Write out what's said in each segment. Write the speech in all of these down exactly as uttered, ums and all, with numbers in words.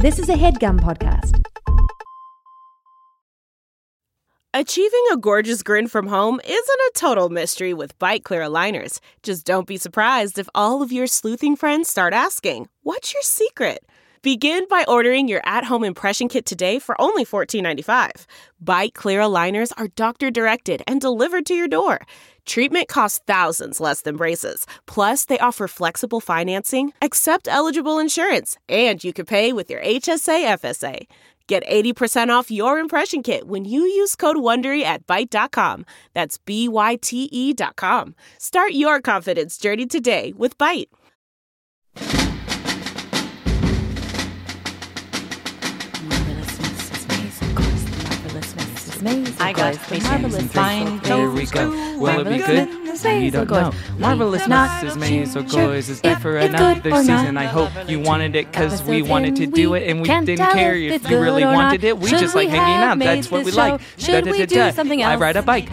This is a HeadGum podcast. Achieving a gorgeous grin from home isn't a total mystery with Byte Clear aligners. Just don't be surprised if all of your sleuthing friends start asking, "What's your secret?" Begin by ordering your at-home impression kit today for only fourteen ninety-five. Byte Clear aligners are doctor-directed and delivered to your door. Treatment costs thousands less than braces. Plus, they offer flexible financing, accept eligible insurance, and you can pay with your H S A F S A. Get eighty percent off your impression kit when you use code WONDERY at byte dot com. That's B Y T E dot com. Start your confidence journey today with Byte. I got marvelous. Fine, here we go. Will it be good? We don't know. Marvelous Missus Maisel Goys is back for another season. I hope you wanted it because we wanted to do it, and we didn't care if you really wanted it. We just like hanging out. That's what we like. Should we do something else? I ride a bike.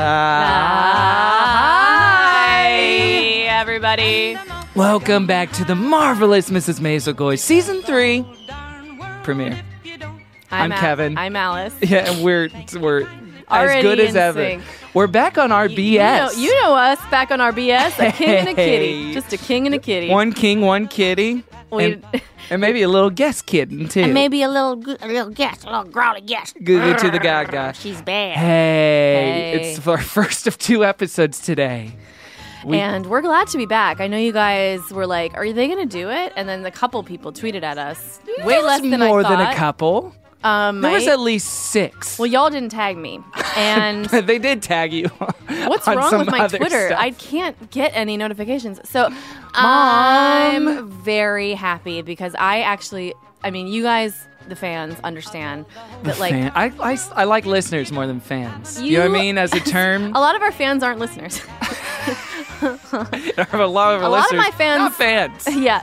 Hi, everybody. Welcome back to the Marvelous Missus Maisel Goys Season three premiere. I'm, I'm Kevin. I'm Alice. Yeah, and we're we're Already as good as in ever. sync. We're back on our B S. You know, you know us back on our B S. A king and a kitty. Just a king and a kitty. One king, one kitty, and, and maybe a little guest kitten too. And maybe a little, a little guest, a little growly guest. Good to the gaga. She's bad. Hey, Hey. it's our first of two episodes today. We, and we're glad to be back. I know you guys were like, "Are they going to do it?" And then a couple people tweeted at us. Way there less was than more I thought. than a couple. Um, There was right? at least six. Well, y'all didn't tag me. And they did tag you. what's on wrong some with my other Twitter? stuff. I can't get any notifications. So I'm very happy because I actually, I mean, you guys, the fans, understand that, like, Fan. I, I, I like listeners more than fans. You, You- know what I mean? As a term. a lot of our fans aren't listeners. a lot of our a lot of listeners, my fans- not fans. Yeah.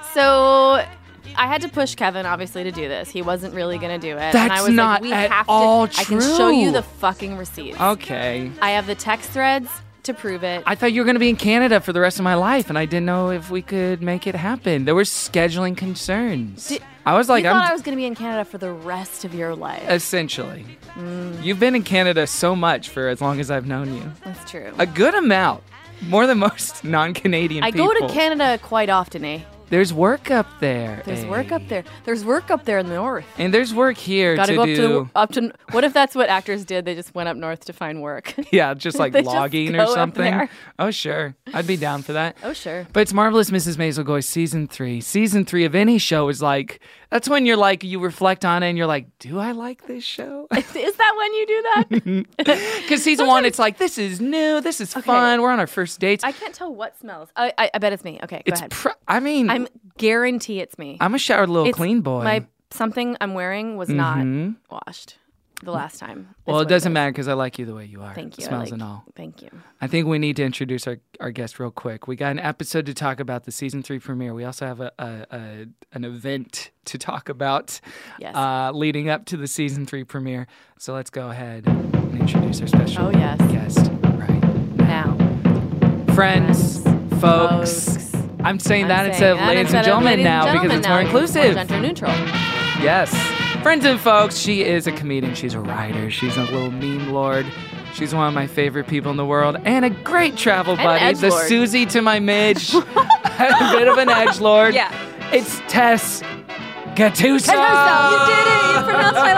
So I had to push Kevin, obviously, to do this. He wasn't really going to do it. and I That's was not like, we at have to, all I can show you true. the fucking receipts. Okay. I have the text threads to prove it. I thought you were going to be in Canada for the rest of my life, and I didn't know if we could make it happen. There were scheduling concerns. Did- I was like, you thought I'm I was going to be in Canada for the rest of your life. essentially. Mm. You've been in Canada so much for as long as I've known you. That's true. A good amount. More than most non-Canadian I people. go to Canada quite often, eh? There's work up there. There's eh? work up there. There's work up there in the north. And there's work here Gotta to go up do. to, up to. What if that's what actors did? They just went up north to find work. Yeah, just like They just logging go or up something. there. Oh, sure. I'd be down for that. Oh, sure. But it's Marvelous Missus Maisel Goy Season three. Season three of any show is like, that's when you're like, you reflect on it and you're like, do I like this show? Is that when you do that? Because season one, it's like, this is new, this is fun, we're on our first dates. I can't tell what smells. I, I, I bet it's me. Okay, go it's ahead. pr- I mean, I'm guarantee it's me. I'm a showered little It's clean boy. My something I'm wearing was Mhm. not washed the last time. well, is it what doesn't is. matter because I like you the way you are. Thank you. I Smells like- and all. Thank you. I think we need to introduce our, our guest real quick. We got an episode to talk about the season three premiere. We also have a, a, a an event to talk about Yes. uh, leading up to the season three premiere. So let's go ahead and introduce our special Oh, yes. guest right now. Now, Friends, folks. folks. I'm saying I'm that saying instead of that ladies instead and of gentlemen ladies now and because gentlemen it's more now, inclusive. More gender neutral. Yes. Friends and folks, she is a comedian. She's a writer. She's a little meme lord. She's one of my favorite people in the world and a great travel And buddy. an The edgelord. Susie to my Midge. a bit of an edgelord. Yeah. It's Tess Gattuso. You did it! You pronounced my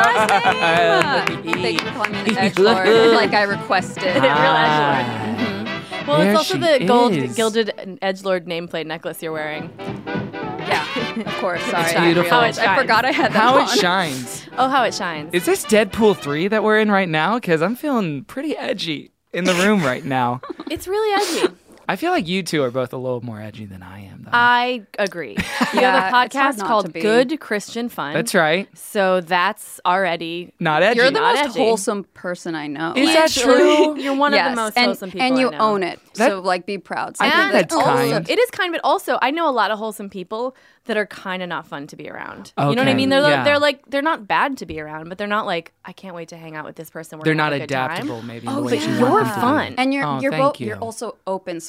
last name! Thank you for calling me an edgelord, like I requested. Real Ah. edgelord. Well, There it's also she the gold is. gilded edgelord nameplate necklace you're wearing. Yeah, of course. Sorry. shines. Beautiful. How it I shines. forgot I had that How on. it shines. Oh, how it shines. Is this Deadpool three that we're in right now? Because I'm feeling pretty edgy in the room right now. It's really edgy. I feel like you two are both a little more edgy than I am, though. I agree. We Yeah, have a it's hard podcast not to called be. Good Christian Fun. That's right. So that's already. Not edgy. You're the Not most edgy. wholesome person I know. Is that Actually, true? You're one yes, of the most and, wholesome people and you I know. own it. That- so, like, be proud. I think And that's also, kind. It is kind, but also I know a lot of wholesome people that are kind of not fun to be around. You know what I Okay, mean? They're yeah. they're like they're not bad to be around, but they're not like I can't wait to hang out with this person. We're They're gonna not have a good time. adaptable, maybe. in Oh, the way but you you're want them to be. fun. And you're Oh, you're thank both you. you're also open. So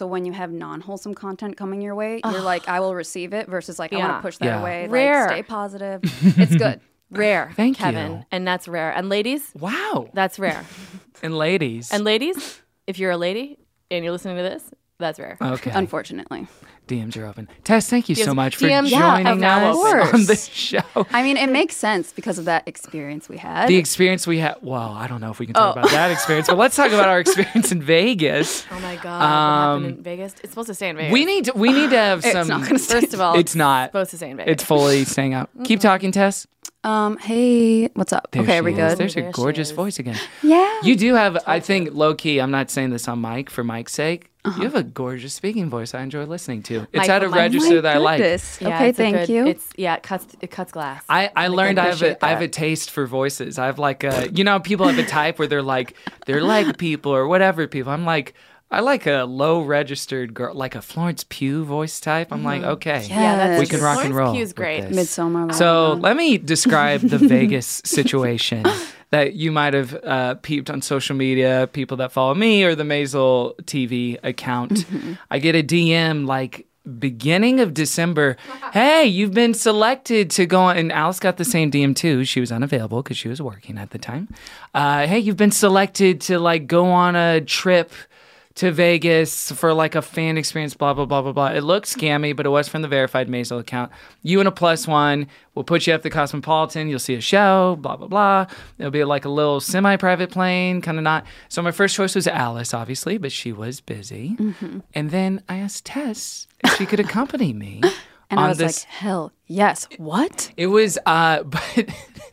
when you have non-wholesome content coming your way, you're like, I will receive it versus like, I Yeah. want to push that Yeah. away. Rare. Like, stay positive. It's good. Rare. Thank Kevin. you. And that's rare. And ladies, Wow. that's rare. And ladies. And ladies, if you're a lady and you're listening to this, that's rare. okay. Unfortunately. D Ms are open. Tess, thank you so D Ms much for D Ms Yeah, joining of us course. on the show. I mean, it makes sense because of that experience we had. The experience we had. Well, I don't know if we can talk about that experience, but let's talk about our experience in Vegas. Oh my God. Um, what happened in Vegas? It's supposed to stay in Vegas. We need to. We need to have It's some. not going to stay. First of all, It's not. supposed to stay in Vegas. It's fully staying out. Keep talking, Tess. Um, hey, what's up? There okay, she are we is. good? There's her There she gorgeous is. voice again. Yeah. You do have, I think, low key. I'm not saying this on mic for Mike's sake. Uh-huh. You have a gorgeous speaking voice. I enjoy listening to. It's Mike- at a Mike- register My that I like. goodness. Yeah, okay, it's a thank good- you. It's yeah, it cuts it cuts glass. I, I learned I have appreciate a I have that. a taste for voices. I have like a you know people have a type where they're like they're like people or whatever people. I'm like I like a low registered girl like a Florence Pugh voice type. I'm like okay yeah, that's Yes. we can true. rock Florence and roll. Pugh's with great. this. Midsommar. So let me describe the Vegas situation that you might have uh, peeped on social media, people that follow me or the Maisel T V account. I get a D M like beginning of December. Hey, you've been selected to go on. And Alice got the same D M too. She was unavailable because she was working at the time. Uh, hey, you've been selected to like go on a trip to Vegas for like a fan experience, blah, blah, blah, blah, blah. It looked scammy, but it was from the verified Maisel account. You and a plus one. We'll put you at the Cosmopolitan. You'll see a show, blah, blah, blah. It'll be like a little semi-private plane, kind of not. So my first choice was Alice, obviously, but she was busy. Mm-hmm. And then I asked Tess if she could accompany me. and on I was this. like, hell yes. What? It was, uh, but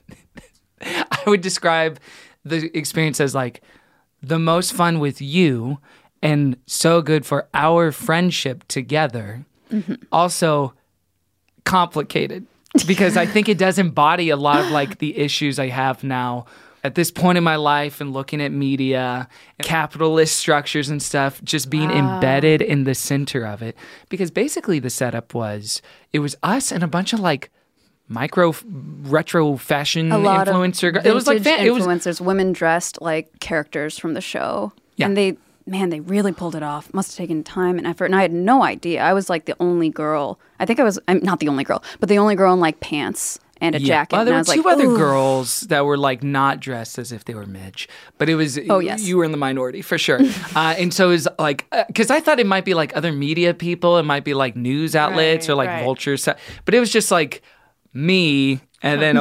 I would describe the experience as like the most fun with you and so good for our friendship together. Mm-hmm. Also complicated because I think it does embody a lot of like the issues I have now at this point in my life and looking at media, capitalist structures and stuff, just being embedded in the center of it. Because basically the setup was, it was us and a bunch of like micro f- retro fashion A lot influencer. of it was like vintage fan- it was influencers, women dressed like characters from the show. Yeah. And they, man, they really pulled it off. Must have taken time and effort. And I had no idea. I was like the only girl. I think I was, I'm not the only girl, but the only girl in like pants and a jacket. Well, and there I were was two like, other "Ooh." girls that were like not dressed as if they were Midge, but it was Oh, yes. you were in the minority for sure. uh, and so it was like because I thought it might be like other media people, it might be like news outlets Right, or like right. Vulture, se- but it was just like me and then a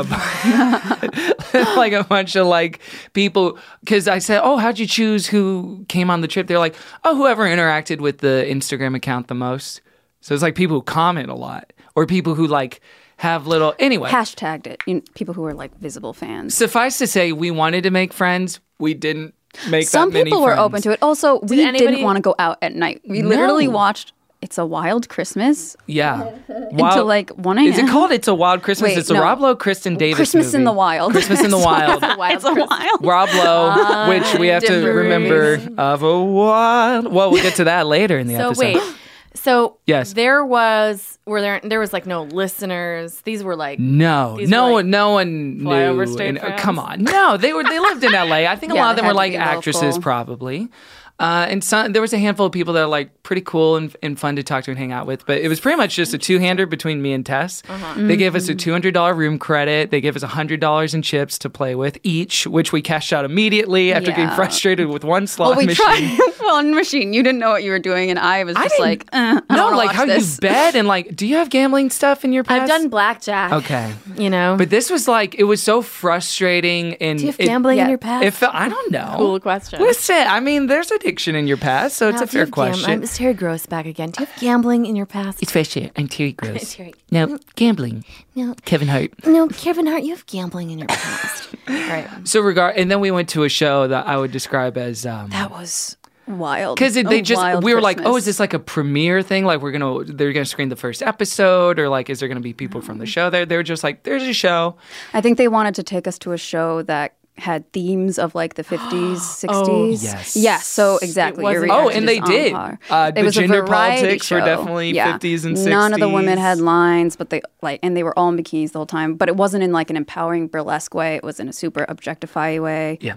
like a bunch of like people. Because I said, "Oh, how'd you choose who came on the trip?" They're like, "Oh, whoever interacted with the Instagram account the most." So it's like people who comment a lot or people who like. Have little anyway. Hashtagged it. You know, people who were like visible fans. Suffice to say, we wanted to make friends. We didn't make Some that many people were friends. open to it. Also, we anybody- didn't want to go out at night. We literally No. watched It's a Wild Christmas Yeah, until like one a.m. Is it called It's a Wild Christmas? Wait, it's a no. Rob Lowe, Kristen Davis Christmas in movie. the Wild. Christmas in the Wild. It's a wild. Rob Lowe, which we have to different. remember of a wild. Well, we'll get to that later in the So episode. wait. So Yes. there was were there there was like no listeners. These were like No, These no were, like, one, no one knew. flyover state and- uh, fans? come on, no, they were. They lived in L A. I think a Yeah, lot of they them were had to like be actresses, local. probably. Uh, and some, there was a handful of people that are like pretty cool and, and fun to talk to and hang out with. But it was pretty much just a two-hander between me and Tess. They gave us a two hundred dollars room credit. They gave us one hundred dollars in chips to play with each, which we cashed out immediately after getting Yeah. frustrated with one slot Well, we machine. tried one machine. You didn't know what you were doing, and I was I just didn't- like, uh, I no, don't like watch how this. you bet and like, do you have gambling stuff in your past? I've done blackjack. Okay. You know. But this was like, it was so frustrating. And do you have it- gambling in yeah, your past? It felt, I don't know. Cool question. Listen, I mean, there's addiction in your past, so it's Now, a do you fair have gam- question. I'm, it's Terry Gross back again. Do you have gambling in your past? It's fair share. I'm Terry Gross. Terry. No, gambling. No, Kevin Hart. no, Kevin Hart, you have gambling in your past. All right. So regard, and then we went to a show that I would describe as um That was wild. because A they just wild we were like, Christmas. oh, is this like a premiere thing? Like we're gonna they're gonna screen the first episode, or like is there gonna be people from the show there? They were just like, there's a show. I think they wanted to take us to a show that had themes of like the fifties, sixties. yes. Yeah, so exactly. It Your wasn't- Oh, reaction and they is on did. par. Uh, the it was a gender variety politics were show. definitely yeah. fifties and None of the women sixties. had lines, but they like, and they were all in bikinis the whole time. But it wasn't in like an empowering burlesque way. It was in a super objectifying way. Yeah.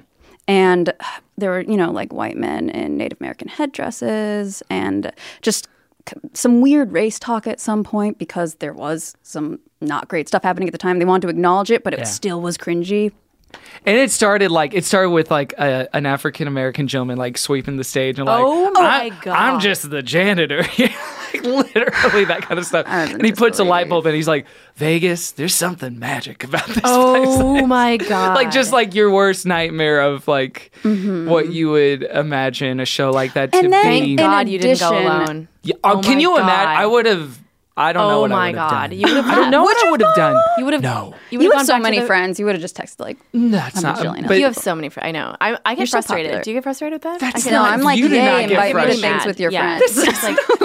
And there were, you know, like white men in Native American headdresses and just some weird race talk at some point because there was some not great stuff happening at the time. They wanted to acknowledge it, but it Yeah. still was cringy. And it started like it started with like a, an African American gentleman like sweeping the stage and like, Oh my I, God. I'm just the janitor, like literally that kind of stuff. I And he puts a light believe. bulb and he's like, Vegas, there's something magic about this place. Oh my God. Like just like your worst nightmare of like what you would imagine a show like that to And then be. in God, you didn't go addition- alone. Yeah, oh, Oh can my you imagine? God. I would have. I don't know Oh what I my would have God. done. You would have I don't know Would what I you would have done. You would have. No. You, You would have so many friends. You would have just texted like, That's I'm not. chilling. But You have so many friends. I know. I, I get You're so frustrated. popular. Do you get frustrated with that? That's I get no, not- I'm like, you do not yay, get invite me to frustrated. things with your Yeah. friends. It's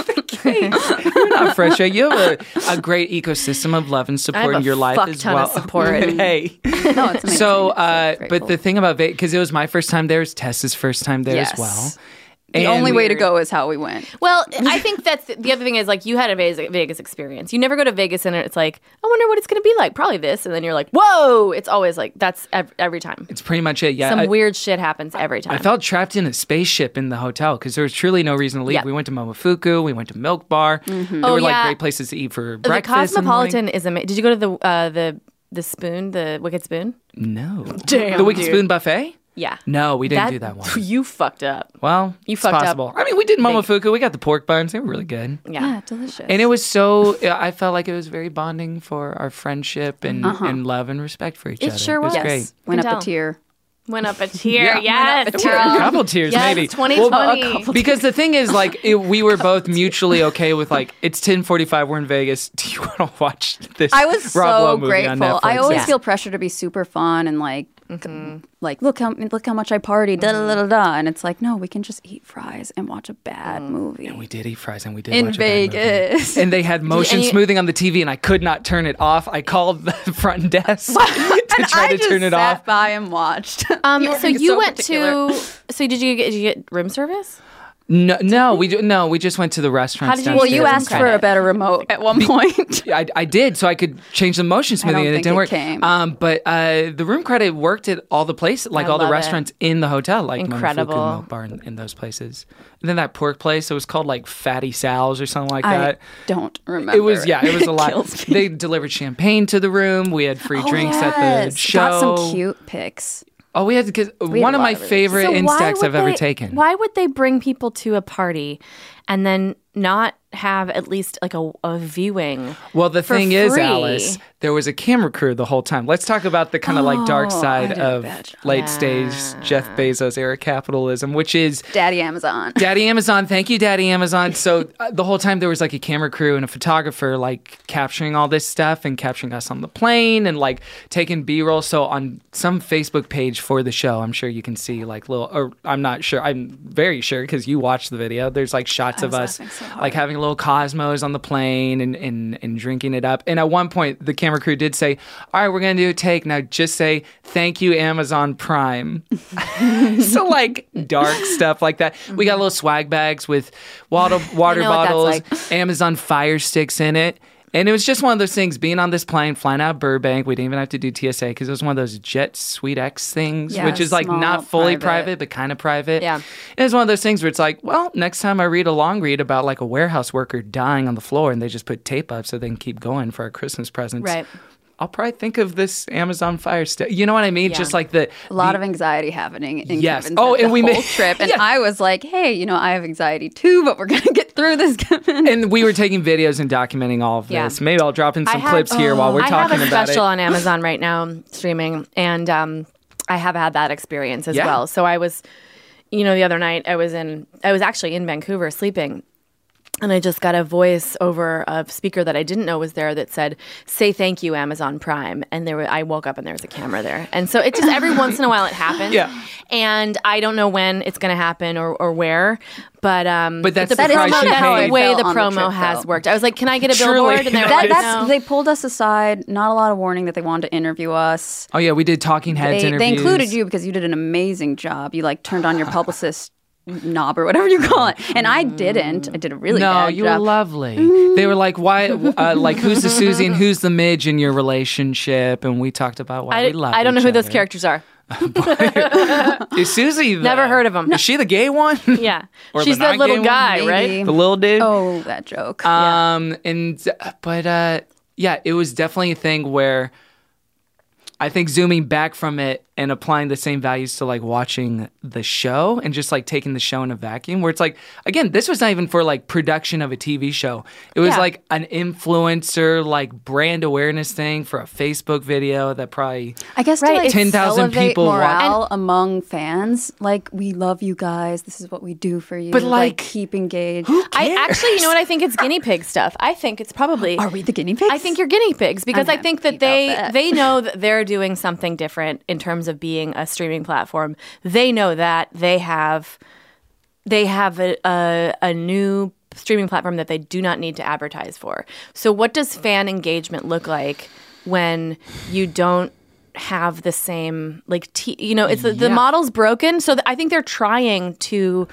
like, you're not frustrated. You have a, a great ecosystem of love and I support have in a your life fuck as ton well. of support. Hey. no, it's amazing. So, It's uh, so but the grateful. thing about Vegas, because it was my first time there, it's Tessa's first time there Yes. as well. the And only way to Weird. go is how we went. well, I think that's the other thing is like you had a Vegas, Vegas experience. You never go to Vegas and it's like, I wonder what it's going to be like. Probably this, and then you're like, whoa! It's always like that's ev- every time. It's pretty much it. Yeah. Some I, weird shit happens every time. I felt trapped in a spaceship in the hotel because there was truly no reason to leave. Yeah. We went to Momofuku. We went to Milk Bar. There Oh, were like yeah. great places to eat for the breakfast. in the morning. Cosmopolitan is amazing. Did you go to the uh, the the spoon, the Wicked Spoon? No. Damn, the Wicked dude. Spoon Buffet? Yeah. No, we didn't do that one. You fucked up. Well, You it's fucked up possible. I mean, we did Momofuku. We got the pork buns. They were really good. Yeah. Yeah, delicious. And it was so, I felt like it was very bonding for our friendship and, and love and respect for each It other. sure It was was. great. yes, went Can up tell. a tier. Went up a tier. Yeah. Yes, Went up a tier. girl. A couple tears, Yes, maybe. twenty Well, twenty. because the thing is, like, it, we were both mutually okay with, like, it's ten forty-five, we're in Vegas. Do you want to watch this I was Rob so Lowe movie on grateful. I Netflix? always Yeah. feel pressure to be super fun and like, like look how look how much I party, da da da da da. And it's like, no, we can just eat fries and watch a bad movie We did eat fries and we did in watch a bad movie. Vegas. And they had motion and you- smoothing on the T V, and I could not turn it off. I called the front desk to And try I to just turn it sat off. by and watched. Um, You were so being you so went particular. to. So did you get? Did you get room service? No, no, we do, no, we just went to the restaurant. How did you- Well, you Downstairs asked and for credit. a better remote at one point. I, I did, so I could change the motion smoothing, don't and it think didn't it work. came. Um, but uh, the room credit worked at all the places, like I all the love it. restaurants in the hotel, like Momofuku, Incredible. Milk Bar, and, and those places. And then that pork place, it was called like Fatty Sal's or something like I that. don't remember. It was yeah, it was a lot. Kills me. They delivered champagne to the room. We had free Oh, drinks at the yes. show. Got some cute pics. Oh, we had because had one a of lot my of really- favorite So why Instax would I've ever they- taken. Why would they bring people to a party and then not have at least like a, a viewing? Well, the for thing is, free? Alice, there was a camera crew the whole time. Let's talk about the kind of like dark Oh, side I did a of bad job. late stage Jeff Bezos era capitalism, which is Daddy Amazon. Daddy Amazon. Thank you, Daddy Amazon. So uh, the whole time there was like a camera crew and a photographer like capturing all this stuff and capturing us on the plane and like taking B-roll. So on some Facebook page for the show, I'm sure you can see like little, or I'm not sure, I'm very sure because you watched the video. There's like shots I of was us laughing so hard. like having a little Cosmos on the plane and, and, and drinking it up. And at one point, the camera crew did say, all right, we're going to do a take. Now just say, thank you, Amazon Prime. So like dark stuff like that. We got little swag bags with water, water know what that's bottles, like. Amazon Fire Sticks in it. And it was just one of those things, being on this plane, flying out of Burbank. We didn't even have to do T S A because it was one of those Jet Suite X things, Yeah, which is like small, not fully private. private, but kind of private. Yeah. And it was one of those things where it's like, well, next time I read a long read about like a warehouse worker dying on the floor and they just put tape up so they can keep going for our Christmas presents. Right. I'll probably think of this Amazon Fire Stick. You know what I mean? Yeah. Just like the A lot the- of anxiety happening in Yes. Kevin's Oh, head and the we whole made- trip, and Yeah. I was like, "Hey, you know, I have anxiety too, but we're gonna get through this, Kevin." and we were taking videos and documenting all of Yeah. this. Maybe I'll drop in some have- clips here while we're I talking have a about special it. on Amazon right now streaming, and um, I have had that experience as Yeah. well. So I was, you know, the other night I was in, I was actually in Vancouver sleeping. And I just got a voice over a speaker that I didn't know was there that said, "Say thank you, Amazon Prime." And there, were, I woke up and there was a camera there. And so it just every once in a while it happens. Yeah. And I don't know when it's going to happen or, or where, but um, But that's the, the That is price promo, you kinda how pay. the way felt the on the promo trip, has though. worked. I was like, "Can I get a Surely. billboard?" And they were That, like, that's "No." they pulled us aside. Not a lot of warning that they wanted to interview us. Oh yeah, we did Talking Heads They, interviews. they included you because you did an amazing job. You like turned on your publicist knob or whatever you call it, and I didn't. I did a really No, bad you job. were lovely. They were like, "Why? Uh, like, who's the Susie and who's the Midge in your relationship?" And we talked about why I, we love. I don't know each who those other. characters are. Is Susie the, Never heard of him. Is she the gay one? Yeah. Or She's the that little not-gay one? guy, Maybe. right? The little dude? Oh, that joke. Um, and but uh, yeah, it was definitely a thing where I think zooming back from it and applying the same values to like watching the show and just like taking the show in a vacuum, where it's like, again, this was not even for like production of a T V show. It was Yeah. like an influencer, like brand awareness thing for a Facebook video that probably I guess Right, to like it's- ten thousand elevate people watch- morale among fans. Like, we love you guys. This is what we do for you. But, like, keep engaged. I actually, you know what? I think it's guinea pig stuff. I think it's probably. Are we the guinea pigs? I think you're guinea pigs because I'm I think happy that they about that. they know that they're doing something different in terms of being a streaming platform. They know that they have they have a, a, a new streaming platform that they do not need to advertise for. So what does fan engagement look like when you don't have the same like t- you know it's the, the Yeah. model's broken. So th- I think they're trying to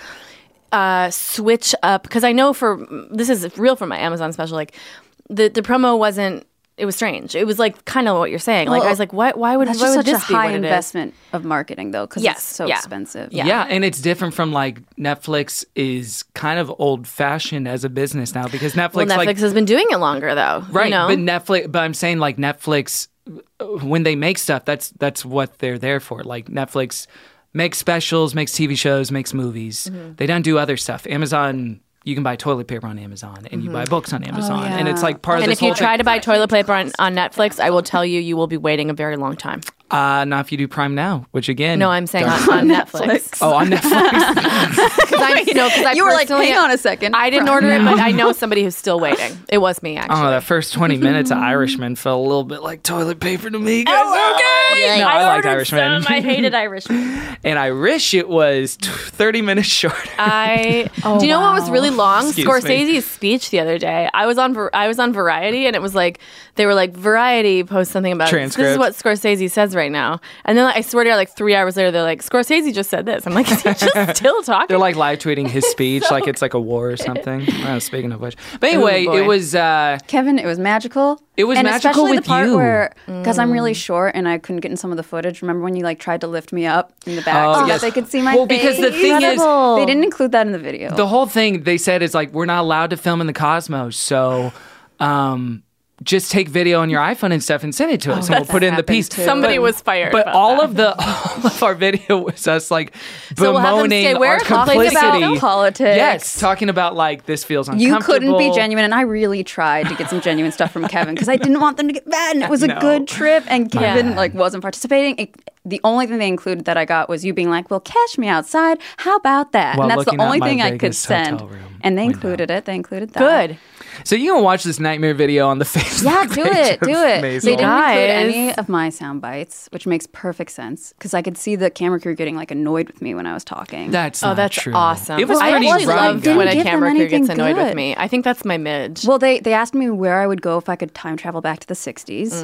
uh, switch up because I know for this is real for my Amazon special. Like the the promo wasn't. It was strange. It was like kind of what you're saying. Like Well, I was like, why? Why would That's why just would such a this be high what it is? investment of marketing, though, because Yes, it's so yeah. expensive. Yeah. Yeah, and it's different from like Netflix is kind of old fashioned as a business now because Netflix, Well, Netflix like has been doing it longer though. right, You know? but Netflix, but I'm saying like Netflix when they make stuff, that's that's what they're there for. Like Netflix makes specials, makes T V shows, makes movies. Mm-hmm. They don't do other stuff. Amazon. You can buy toilet paper on Amazon, and you buy books on Amazon, and it's like part of Mm-hmm. and this if you whole try thing. to buy toilet paper on, on Netflix, I will tell you, you will be waiting a very long time. Uh, not if you do Prime Now, which again, No, I'm saying on, don't- on Netflix. oh on Netflix. Because I no, because I You were like, personally- hang on a second. I didn't order it, but I know somebody who's still waiting. It was me I actually. don't know. That first twenty minutes of Irishman felt a little bit like toilet paper to me. Guys. Oh, okay. No, I, liked ordered Irishman, some. I hated Irishman. and I wish it was t- thirty minutes shorter. I do you know what was really long? Excuse Scorsese's me. speech the other day. I was on Var- I was on Variety, and it was like they were like Variety post something about this Transcript. is what Scorsese says right now, and then like, I swear to God, like three hours later, they're like Scorsese just said this. I'm like, is he just still talking? They're like live tweeting his speech like it's like a war or something. Oh, speaking of which, but anyway, boy. it was. Uh, Kevin, it was magical. It was and magical especially with the part you. where, because I'm Mm. really short and I couldn't get in some of the footage. Remember when you like tried to lift me up in the back Oh, so yes. that they could see my Well, face? because the thing is- Incredible. they didn't include that in the video. the whole thing they said is like we're not allowed to film in the cosmos, so. Um, just take video on your iPhone and stuff and send it to us, and we'll put it in the happened piece. too. Somebody But- was fired. But about all that. of the all of our video was us like So we'll have them bemoaning stay where? our Talking complicity. about politics. Yes, talking about like this feels you uncomfortable. couldn't be genuine, and I really tried to get some genuine stuff from Kevin because I didn't want them to get mad, and it was a No. good trip, and Kevin bad. like wasn't participating. It, the only thing they included that I got was you being like, "Well, catch me outside. How about that?" While and that's the looking out only my thing I could Vegas send. hotel room And they window. included it. They included that. good. So you can watch this nightmare video on the Facebook. Yeah, do page it, of do it. Maisel. They didn't Guys. include any of my sound bites, which makes perfect sense because I could see the camera crew getting like annoyed with me when I was talking. That's Oh, not that's true. awesome. It was Well, I pretty actually rough. loved when a give them camera crew gets anything annoyed with good. me. I think that's my midge. Well, they they asked me where I would go if I could time travel back to the sixties.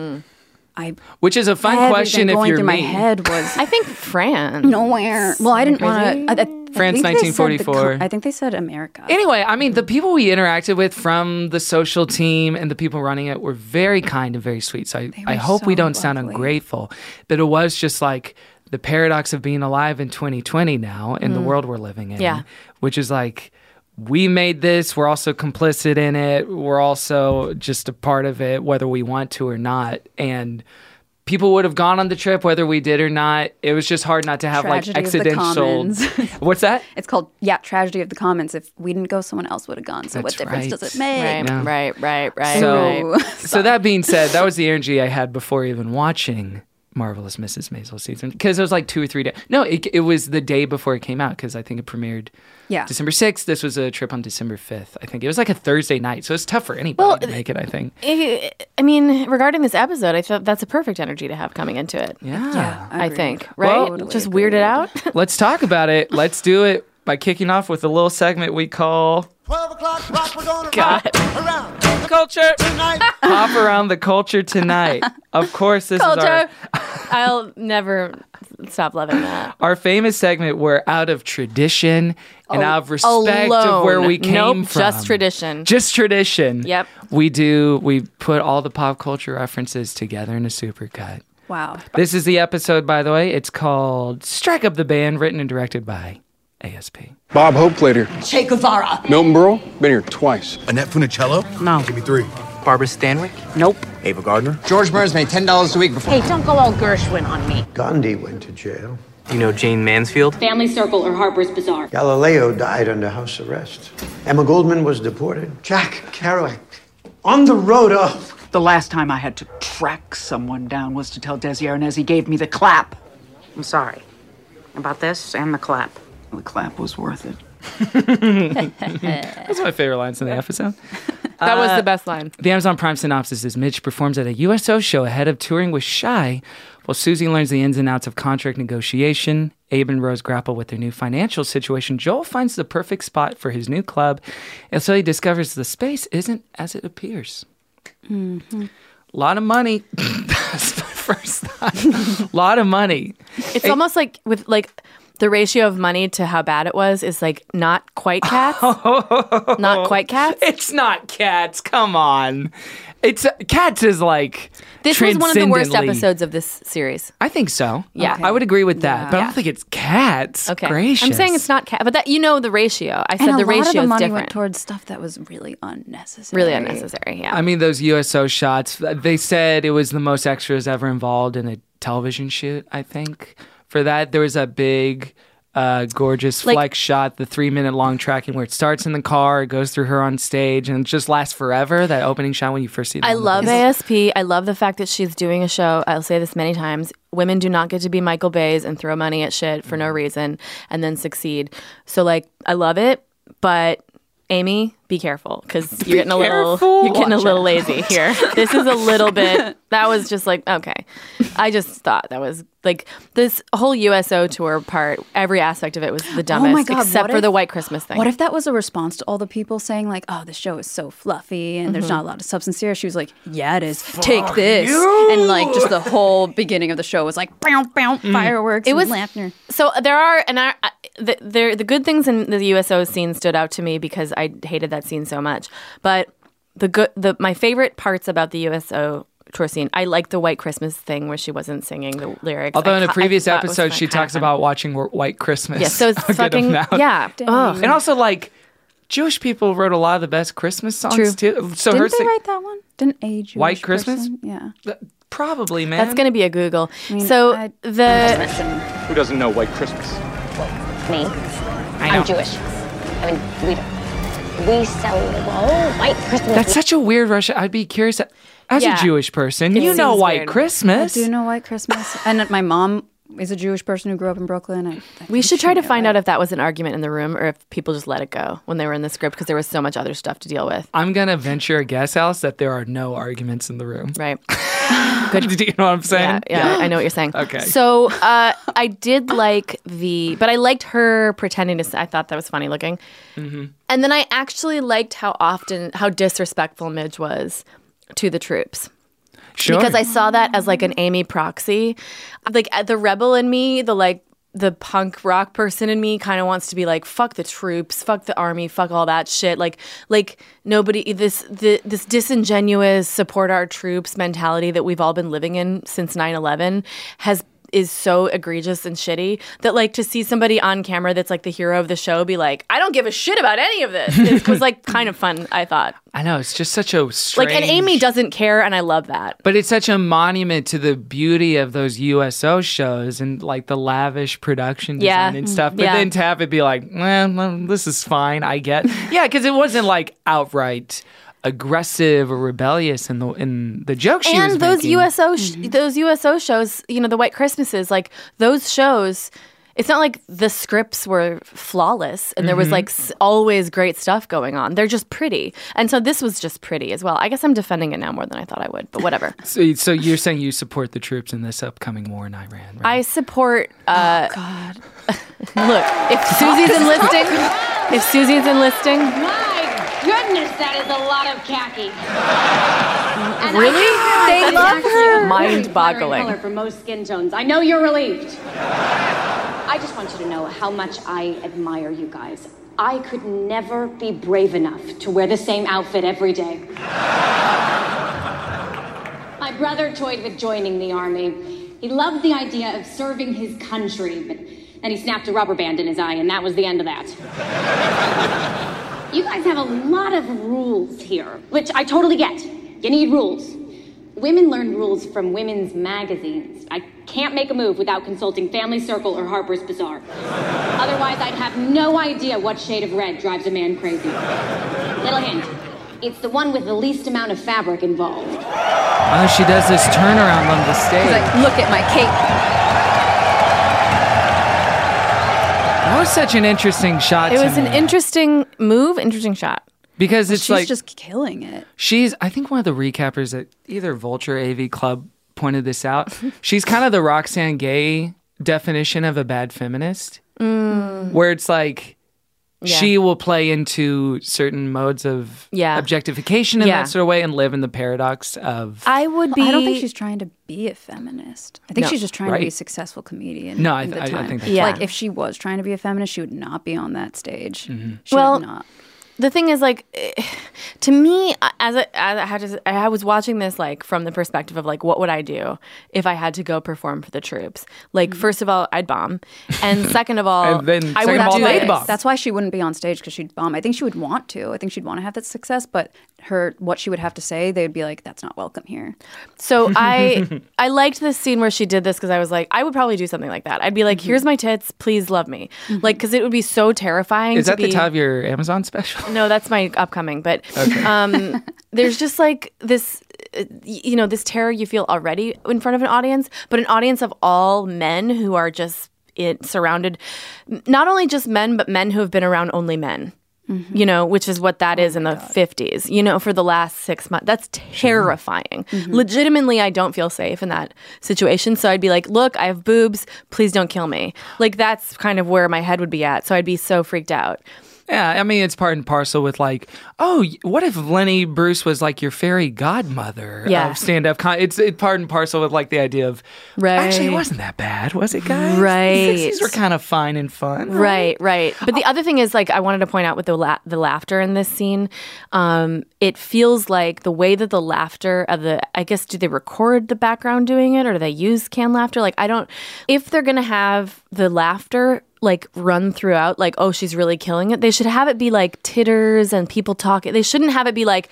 I Which is a fun everything question if going you're through me. my head was I think France. nowhere. Well, I didn't want Crazy? to. France nineteen forty-four. I think they said America. Anyway, I mean, the people we interacted with from the social team and the people running it were very kind and very sweet. So I, were I hope we so don't sound lovely. ungrateful. But it was just like the paradox of being alive in twenty twenty now in the world we're living in. Yeah. Which is like, we made this. We're also complicit in it. We're also just a part of it, whether we want to or not. And people would have gone on the trip whether we did or not. It was just hard not to have Tragedy like of the accidental. commons. What's that? It's called yeah, tragedy of the commons. If we didn't go, someone else would have gone. So what That's difference right. does it make? Right, Yeah. right, right, right, So, right. so that being said, that was the energy I had before even watching Marvelous Missus Maisel season because it was like two or three days. No, it, it was the day before it came out because I think it premiered Yeah. December sixth. This was a trip on December fifth. I think it was like a Thursday night, so it's tough for anybody Well, to make it. I think. I I mean, regarding this episode, I thought that's a perfect energy to have coming into it. Yeah. Yeah, I agreed. think, right? Totally Just weird it agreed. out. Let's talk about it. Let's do it by kicking off with a little segment we call twelve o'clock rock, we're gonna God. rock around Culture. tonight. Hop around the culture tonight. Of course, this is our Culture. I'll never stop loving that. our famous segment where out of tradition and out of respect Alone. of where we came Nope, from. just tradition. Just tradition. Yep. We do, we put all the pop culture references together in a supercut. Wow. This is the episode, by the way. It's called Strike Up the Band, written and directed by A S P. Bob Hope played here. Che Guevara. Milton Berle, been here twice. Annette Funicello? No. Give me three. Barbara Stanwyck? Nope. Ava Gardner? George Burns made ten dollars a week before. Hey, don't go all Gershwin on me. Gandhi went to jail. You know Jane Mansfield? Family Circle or Harper's Bazaar. Galileo died under house arrest. Emma Goldman was deported. Jack Kerouac, on the road up. The last time I had to track someone down was to tell Desi Arnaz he gave me the clap. I'm sorry about this and the clap. The clap was worth it. That's my favorite lines in the episode. That was Uh, the best line. The Amazon Prime synopsis is Mitch performs at a U S O show ahead of touring with Shy, while Susie learns the ins and outs of contract negotiation. Abe and Rose grapple with their new financial situation. Joel finds the perfect spot for his new club, and so he discovers the space isn't as it appears. Mm-hmm. A lot of money. That's my first thought. A lot of money. It's almost like with like the ratio of money to how bad it was is like not quite Cats. Not quite Cats. It's not Cats. Come on. It's uh, Cats is like This was one of the worst transcendently- episodes of this series. I think so. Yeah. I would agree with that, Yeah. but I Yeah. don't think it's Cats. Okay. Gracious. I'm saying it's not Cat, but that you know the ratio. I said And a the lot ratio of the is money different. went towards stuff that was really unnecessary. Really unnecessary. Yeah. I mean, those U S O shots, they said it was the most extras ever involved in a television shoot, I think. For that, there was a big, uh, gorgeous Like- flex shot, the three minute long tracking where it starts in the car, it goes through her on stage, and it just lasts forever. That opening shot when you first see them. I on the love bus. A S P. I love the fact that she's doing a show. I'll say this many times. Women do not get to be Michael Bays and throw money at shit for no reason and then succeed. So, like, I love it, but Amy, be careful because you're getting a little, careful. you're getting a Watch little out. lazy here. This is a little bit. That was just like okay. I just thought that was like this whole U S O tour part. Every aspect of it was the dumbest, Oh my God, except what for if- the White Christmas thing. What if that was a response to all the people saying like, "Oh, the show is so fluffy and there's not a lot of substance here"? She was like, "Yeah, it is. Take this," and like just the whole beginning of the show was like, "Bow, bow, fireworks." It and was laughter. So there are, and I, I- the, there, the good things in the U S O scene stood out to me because I hated that scene so much. But the good, the my favorite parts about the U S O tour scene, I like the White Christmas thing where she wasn't singing the lyrics. Although I in a ca- I previous thought it was episode, fun- she kinda talks fun. about watching Wh- White Christmas. Yeah, so it's a good fucking amount. yeah. Ugh. And also, like, Jewish people wrote a lot of the best Christmas songs True. too. So her Didn't they sing- write that one? Didn't a Jewish White Christmas? person- Yeah. probably, man. That's gonna be a Google. mean, so I- the Who doesn't know White Christmas? Me. I'm Jewish. I mean, we don't. We celebrate White Christmas. That's such a weird Russian. I'd be curious. As Yeah. a Jewish person, It you know seems White weird. I Christmas. do know White Christmas, and my mom is a Jewish person who grew up in Brooklyn. I, I we think should she try to knew find it. out if that was an argument in the room or if people just let it go when they were in the script because there was so much other stuff to deal with. I'm gonna venture a guess, Alice, that there are no arguments in the room. Right. Do you know what I'm saying? Yeah, yeah, I know what you're saying. Okay. So uh, I did like the, but I liked her pretending to. s- I thought that was funny looking, Mm-hmm. and then I actually liked how often how disrespectful Midge was to the troops. Sure. Because I saw that as like an Amy proxy. Like uh, the rebel in me, the like the punk rock person in me kind of wants to be like, fuck the troops, fuck the army, fuck all that shit. Like like nobody this the, this disingenuous support our troops mentality that we've all been living in since nine eleven has is so egregious and shitty that like to see somebody on camera that's like the hero of the show be like, I don't give a shit about any of this. It was like kind of fun, I thought. I know it's just such a strange. Like, and Amy doesn't care, and I love that. But it's such a monument to the beauty of those U S O shows and like the lavish production design Yeah. and stuff. But Yeah. then to have it be like, well, well, this is fine, I get. Yeah, because it wasn't like outright aggressive or rebellious in the in the joke she was And those making. U S O sh- those U S O shows, you know, the White Christmases, like those shows. It's not like the scripts were flawless and there was Mhm. like s- always great stuff going on. They're just pretty, and so this was just pretty as well. I guess I'm defending it now more than I thought I would, but whatever. So, so you're saying you support the troops in this upcoming war in Iran, right? I support. Uh, God, look, if Susie's enlisting, if Susie's enlisting, My goodness, that is a lot of khaki. And I Really? realize They that is love actually her. a very Mind-boggling. flattering color for most skin tones. I know you're relieved. I just want you to know how much I admire you guys. I could never be brave enough to wear the same outfit every day. My brother toyed with joining the army. He loved the idea of serving his country, but then he snapped a rubber band in his eye, and that was the end of that. You guys have a lot of rules here, which I totally get. You need rules. Women learn rules from women's magazines. I can't make a move without consulting Family Circle or Harper's Bazaar. Otherwise, I'd have no idea what shade of red drives a man crazy. Little hint. It's the one with the least amount of fabric involved. Oh, she does this turnaround on the stage. She's like, look at my cape. That was such an interesting shot. It to was me. an interesting move, interesting shot. Because Well, it's she's like just killing it. she's. I think one of the recappers at either Vulture or A V Club pointed this out. She's kind of the Roxane Gay definition of a bad feminist, Mm. where it's like Yeah. she will play into certain modes of Yeah. objectification in Yeah. that sort of way and live in the paradox of. I would be. I don't think she's trying to be a feminist. I think No, she's just trying to be a right. successful comedian. No, I in th- the I- I time. think that's Yeah. Like if she was trying to be a feminist, she would not be on that stage. Mm-hmm. She Well, would not. The thing is, like, eh, to me, as I, as I had to, I was watching this like from the perspective of like, what would I do if I had to go perform for the troops? Like, first of all, I'd bomb, and second of all, And then I second would of all, do they'd this. bomb. That's why she wouldn't be on stage because she'd bomb. I think she would want to. I think she'd want to have that success, but her what she would have to say, they'd be like, "That's not welcome here." So I I liked this scene where she did this because I was like, I would probably do something like that. I'd be like, here's my tits, please love me, like because it would be so terrifying. Is to that be, the title of your Amazon special? No, that's my upcoming. But um, there's just like this, uh, y- you know, this terror you feel already in front of an audience, but an audience of all men who are just it, surrounded, not only just men, but men who have been around only men. You know, which is what that is in the fifties, you know, for the last six months. That's terrifying. Legitimately, I don't feel safe in that situation. So I'd be like, look, I have boobs. Please don't kill me. Like, that's kind of where my head would be at. So I'd be so freaked out. Yeah, I mean, it's part and parcel with like, oh, what if Lenny Bruce was like your fairy godmother Yeah. of stand-up? Con- it's it part and parcel with like the idea of, Right. actually, it wasn't that bad, was it, guys? Right. The sixties were kind of fine and fun. Right, right. But the other thing is, like, I wanted to point out with the la- the laughter in this scene, um, it feels like the way that the laughter of the, I guess, do they record the background doing it or do they use canned laughter? Like, I don't, if they're going to have the laughter like run throughout, like, oh, she's really killing it, they should have it be like titters and people talking. They shouldn't have it be like,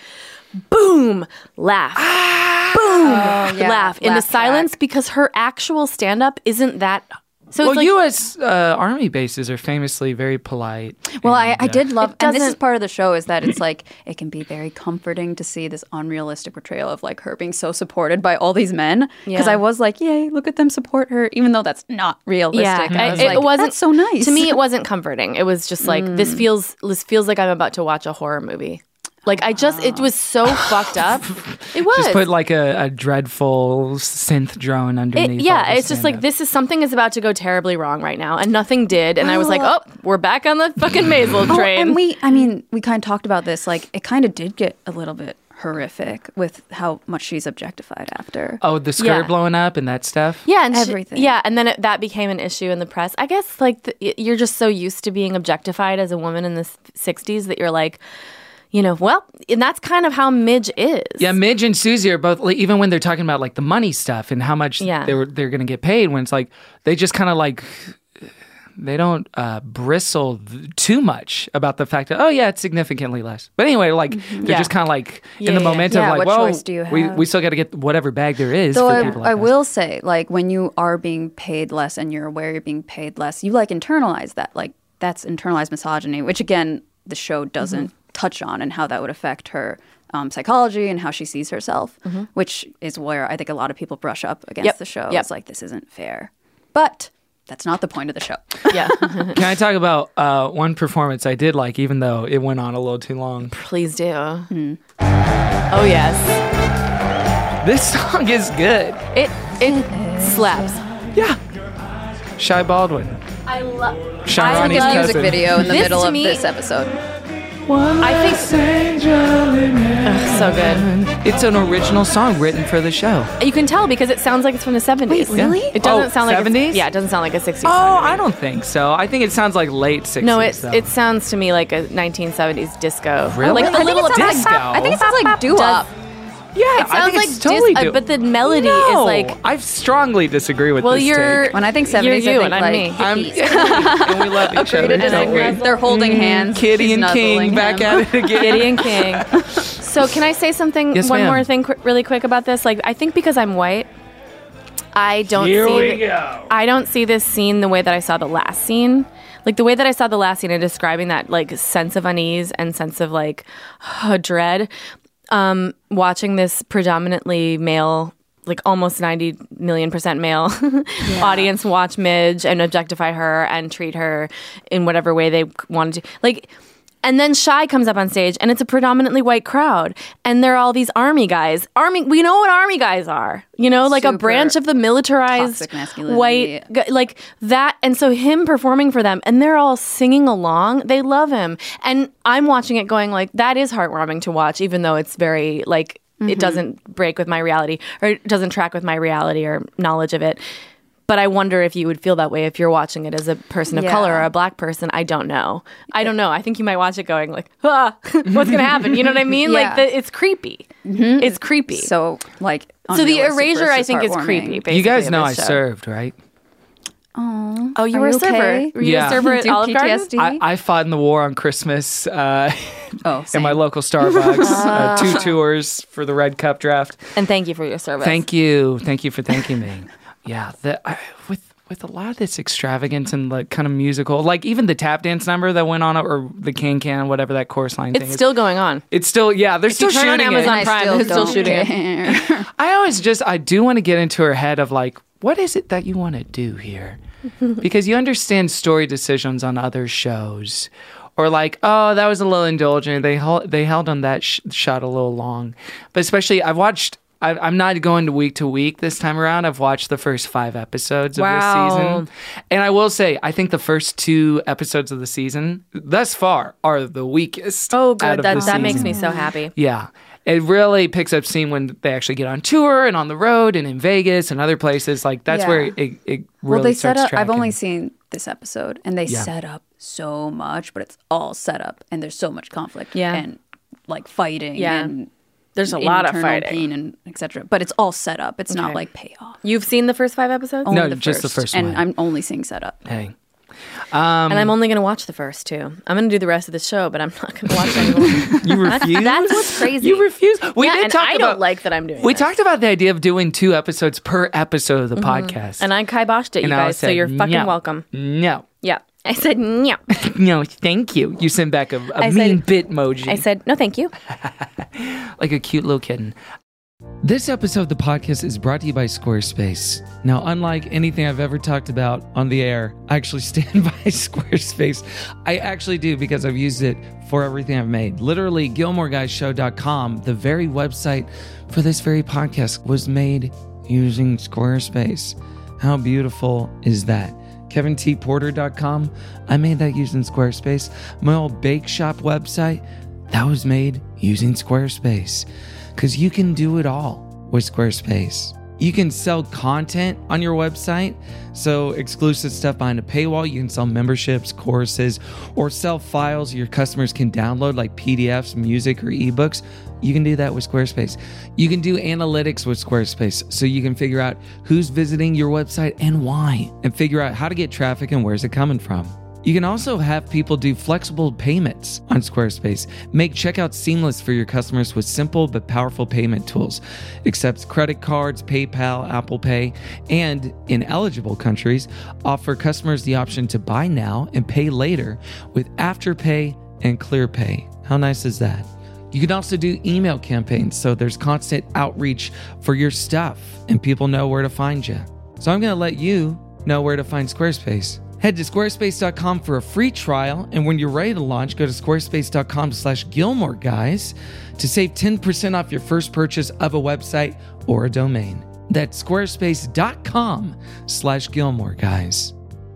boom, laugh. Boom, yeah. laugh in the Laugh track. silence because her actual stand up isn't that. So Well, it's like, U S uh, Army bases are famously very polite. Well, I, and, I uh, did love, It and this is doesn't- part of the show, is that it's like, it can be very comforting to see this unrealistic portrayal of like her being so supported by all these men. Because Yeah. I was like, yay, look at them support her, even though that's not realistic. Yeah, I I- was it like, wasn't that's so nice. To me, it wasn't comforting. It was just like this Mm. feels this feels like I'm about to watch a horror movie. Like I just, it was so fucked up. It was. Just put like a, a dreadful synth drone underneath. It, yeah, all the it's just like stand-up. this is something is about to go terribly wrong right now, and nothing did. And I was like, Well- oh, we're back on the fucking Maisel Oh, train. and we, I mean, we kind of talked about this. Like, it kind of did get a little bit horrific with how much she's objectified after. Oh, the skirt Yeah. blowing up and that stuff? Yeah, and she- Everything. yeah, and then it, that became an issue in the press. I guess like the, y- you're just so used to being objectified as a woman in the s- sixties that you're like, you know, well, and that's kind of how Midge is. Yeah, Midge and Susie are both, like, even when they're talking about like the money stuff and how much Yeah. they were, they're going to get paid, when it's like, they just kind of like, they don't uh, bristle th- too much about the fact that, oh yeah, it's significantly less. But anyway, like, they're Yeah. just kind of like Yeah, in the yeah. momentum, Yeah, like, what well, choice do you we, have? we still got to get whatever bag there is Though for I, people like I us. will say, like, when you are being paid less and you're aware you're being paid less, you like internalize that. Like, that's internalized misogyny, which again, the show doesn't Mm-hmm. touch on, and how that would affect her um, psychology and how she sees herself, which is where I think a lot of people brush up against Mm-hmm. Yep. the show. Yep. It's like, this isn't fair. But that's not the point of the show. Yeah. Can I talk about uh, one performance I did like, even though it went on a little too long? Please do. Hmm. Oh yes, This song is good. it it slaps. Yeah. Shy Baldwin. I love. Sean I Like Ronnie's a music cousin. video in the This middle to of me- this episode. I think Ugh, so good. It's an original song written for the show. You can tell because it sounds like it's from the seventies. Wait, really? It doesn't Oh, sound like seventies? It's, yeah, it doesn't sound like a sixties. Oh, song. I don't think so. I think it sounds like late sixties. No, it though. it sounds to me like a nineteen seventies disco. Really? Like the I think little it sounds disco. like, I think it sounds like doo-wop. Yeah, It sounds I think like it's totally dis- uh, do- but the melody no, is like. I strongly disagree with Well, this you're. take. When I think You're seventies, you I think and I'm like me. I'm, hippies. and we love each Agree other. to don't we? disagree. They're holding hands. Kitty She's and King nuzzling back him. at it again. Kitty and King. So can I say something? Yes, one ma'am. more thing, qu- really quick about this. Like, I think because I'm white, I don't Here see. we th- go. I don't see this scene the way that I saw the last scene. Like the way that I saw the last scene and describing that like sense of unease and sense of like dread. Um, watching this predominantly male, like almost ninety million percent male audience watch Midge and objectify her and treat her in whatever way they wanted to. Like, and then Shy comes up on stage and it's a predominantly white crowd and they're all these army guys. Army, we know what army guys are, you know, like a Super branch of the militarized toxic masculinity. white, gu- like that. And so him performing for them and they're all singing along. They love him. And I'm watching it going like, that is heartwarming to watch, even though it's very like, it doesn't break with my reality or it doesn't track with my reality or knowledge of it. But I wonder if you would feel that way if you're watching it as a person of Yeah. color or a black person. I don't know. I don't know. I think you might watch it going like, ah, what's going to happen? You know what I mean? Yeah. Like, the, it's creepy. It's creepy. So, So like, the unrealistic erasure, I versus think, is heartwarming. creepy. Basically, You guys of know I this show. served, right? Oh, Oh, you are were a you server. okay? Were you Yeah. a server at Do you have Olive Garden? P T S D? I, I fought in the war on Christmas uh, Oh, in same. my local Starbucks. uh, two tours for the Red Cup draft. And thank you for your service. Thank you. Thank you for thanking me. Yeah, the, I, with with a lot of this extravagance and like kind of musical, like even the tap dance number that went on, or the can can, whatever that chorus line It's thing still is. going on. It's still, yeah, they're If still you turn on shooting Amazon it. Prime, I still it's still don't shooting it. care. I always just, I do want to get into her head of like, what is it that you want to do here? Because you understand story decisions on other shows. Or like, oh, that was a little indulgent. They held, they held on that sh- shot a little long. But especially, I've watched, I, I'm not going to week to week this time around. I've watched the first five episodes of Wow. this season. And I will say, I think the first two episodes of the season, thus far, are the weakest. Oh, out good. of That, the that makes season. me so happy. Yeah. It really picks up steam when they actually get on tour and on the road and in Vegas and other places. Like, that's Yeah. where it, it really Well, they set starts up. I've tracking. only seen this episode, and they Yeah. set up so much, but it's all set up, and there's so much conflict Yeah. and like fighting. Yeah. and There's a lot of internal fighting. pain and et cetera. But it's all set up. It's not Okay. like payoff. You've seen the first five episodes? Only No, the just the first, first and one. I'm only seeing setup. Hey. Um, And I'm only going to watch the first two. I'm going to do the rest of the show, but I'm not going to watch anymore. You refuse? That's what's crazy. You refuse? We yeah, did and talk I about, don't like that I'm doing We this. talked about the idea of doing two episodes per episode of the podcast. Mm-hmm. And I kiboshed it, you And I guys, so said, you're fucking no, welcome. No. Yeah. I said, no. No, thank you. You sent back a, a I mean said- bit emoji. I said, no, thank you. Like a cute little kitten. This episode of the podcast is brought to you by Squarespace. Now, unlike anything I've ever talked about on the air, I actually stand by Squarespace. I actually do because I've used it for everything I've made. Literally, Gilmore Guys Show dot com, the very website for this very podcast, was made using Squarespace. How beautiful is that? Kevin T Porter dot com, I made that using Squarespace. My old bake shop website, that was made using Squarespace. Because you can do it all with Squarespace. You can sell content on your website, so exclusive stuff behind a paywall. You can sell memberships, courses, or sell files your customers can download like P D Fs, music, or ebooks. You can do that with Squarespace. You can do analytics with Squarespace, so you can figure out who's visiting your website and why, and figure out how to get traffic and where's it coming from. You can also have people do flexible payments on Squarespace. Make checkout seamless for your customers with simple but powerful payment tools. Accepts credit cards, PayPal, Apple Pay, and in eligible countries, offer customers the option to buy now and pay later with Afterpay and ClearPay. How nice is that? You can also do email campaigns, so there's constant outreach for your stuff and people know where to find you. So I'm going to let you know where to find Squarespace. Head to squarespace dot com for a free trial, and when you're ready to launch, go to squarespace dot com slash Gilmore Guys to save ten percent off your first purchase of a website or a domain. That's squarespace dot com slash Gilmore Guys.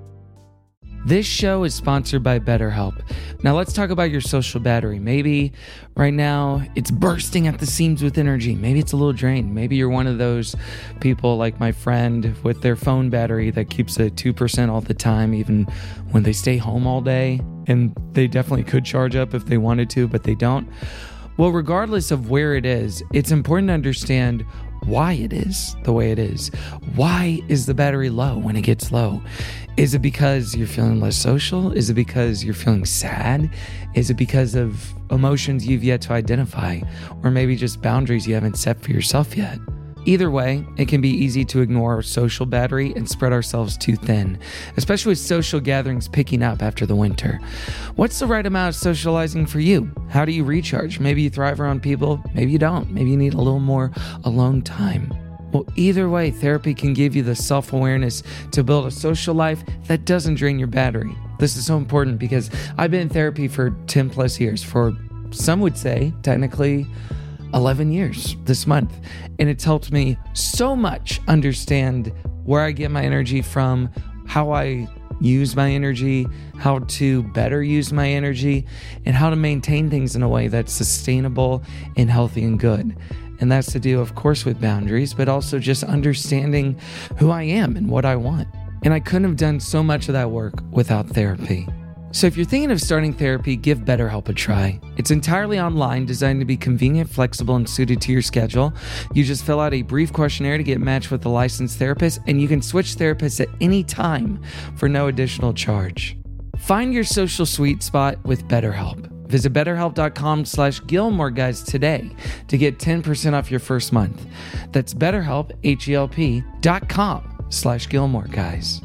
This show is sponsored by BetterHelp. Now let's talk about your social battery. Maybe right now it's bursting at the seams with energy. Maybe it's a little drained. Maybe you're one of those people like my friend with their phone battery that keeps at two percent all the time, even when they stay home all day. And they definitely could charge up if they wanted to, but they don't. Well, regardless of where it is, it's important to understand why it is the way it is. Why is the battery low when it gets low? Is it because you're feeling less social? Is it because you're feeling sad? Is it because of emotions you've yet to identify? Or maybe just boundaries you haven't set for yourself yet? Either way, it can be easy to ignore our social battery and spread ourselves too thin, especially with social gatherings picking up after the winter. What's the right amount of socializing for you? How do you recharge? Maybe you thrive around people, maybe you don't. Maybe you need a little more alone time. Well, either way, therapy can give you the self-awareness to build a social life that doesn't drain your battery. This is so important because I've been in therapy for ten plus years, for some would say, technically, eleven years this month. And it's helped me so much understand where I get my energy from, how I use my energy, how to better use my energy, and how to maintain things in a way that's sustainable and healthy and good. And that's to do, of course, with boundaries, but also just understanding who I am and what I want. And I couldn't have done so much of that work without therapy. So if you're thinking of starting therapy, give BetterHelp a try. It's entirely online, designed to be convenient, flexible, and suited to your schedule. You just fill out a brief questionnaire to get matched with a licensed therapist, and you can switch therapists at any time for no additional charge. Find your social sweet spot with BetterHelp. Visit betterhelp.com slash Gilmore Guys today to get ten percent off your first month. That's BetterHelp, H-E-L-P dot com slash Gilmore Guys.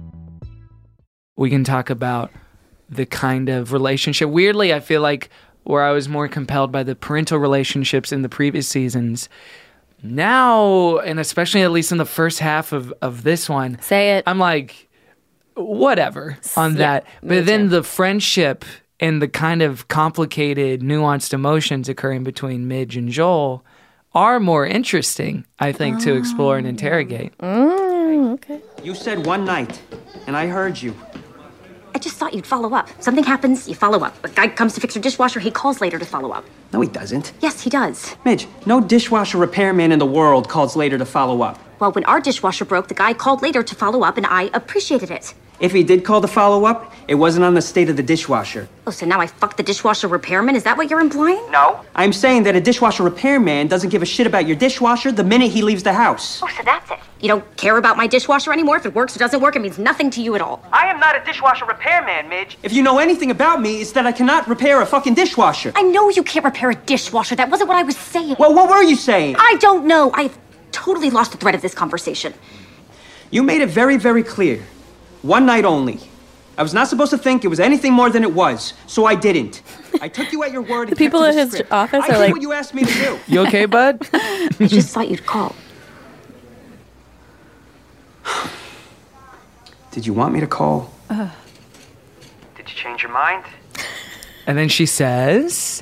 We can talk about the kind of relationship. Weirdly, I feel like where I was more compelled by the parental relationships in the previous seasons, now, and especially at least in the first half of, of this one, say it. I'm like, whatever on yeah, that. But then too. The friendship and the kind of complicated, nuanced emotions occurring between Midge and Joel are more interesting, I think, oh. to explore and interrogate. Mm, okay. You said one night, and I heard you. I just thought you'd follow up. Something happens, you follow up. A guy comes to fix your dishwasher, he calls later to follow up. No, he doesn't. Yes, he does. Midge, no dishwasher repairman in the world calls later to follow up. Well, when our dishwasher broke, the guy called later to follow up, and I appreciated it. If he did call to follow up, it wasn't on the state of the dishwasher. Oh, so now I fucked the dishwasher repairman? Is that what you're implying? No. I'm saying that a dishwasher repairman doesn't give a shit about your dishwasher the minute he leaves the house. Oh, so that's it. You don't care about my dishwasher anymore? If it works or doesn't work, it means nothing to you at all. I am not a dishwasher repairman, Midge. If you know anything about me, it's that I cannot repair a fucking dishwasher. I know you can't repair a dishwasher. That wasn't what I was saying. Well, what were you saying? I don't know. I've totally lost the thread of this conversation. You made it very, very clear. One night only. I was not supposed to think it was anything more than it was, so I didn't. I took you at your word. The people at his script. office I are did like, what you asked me to do. You okay, bud? I just thought you'd call. Did you want me to call? Uh. Did you change your mind? And then she says,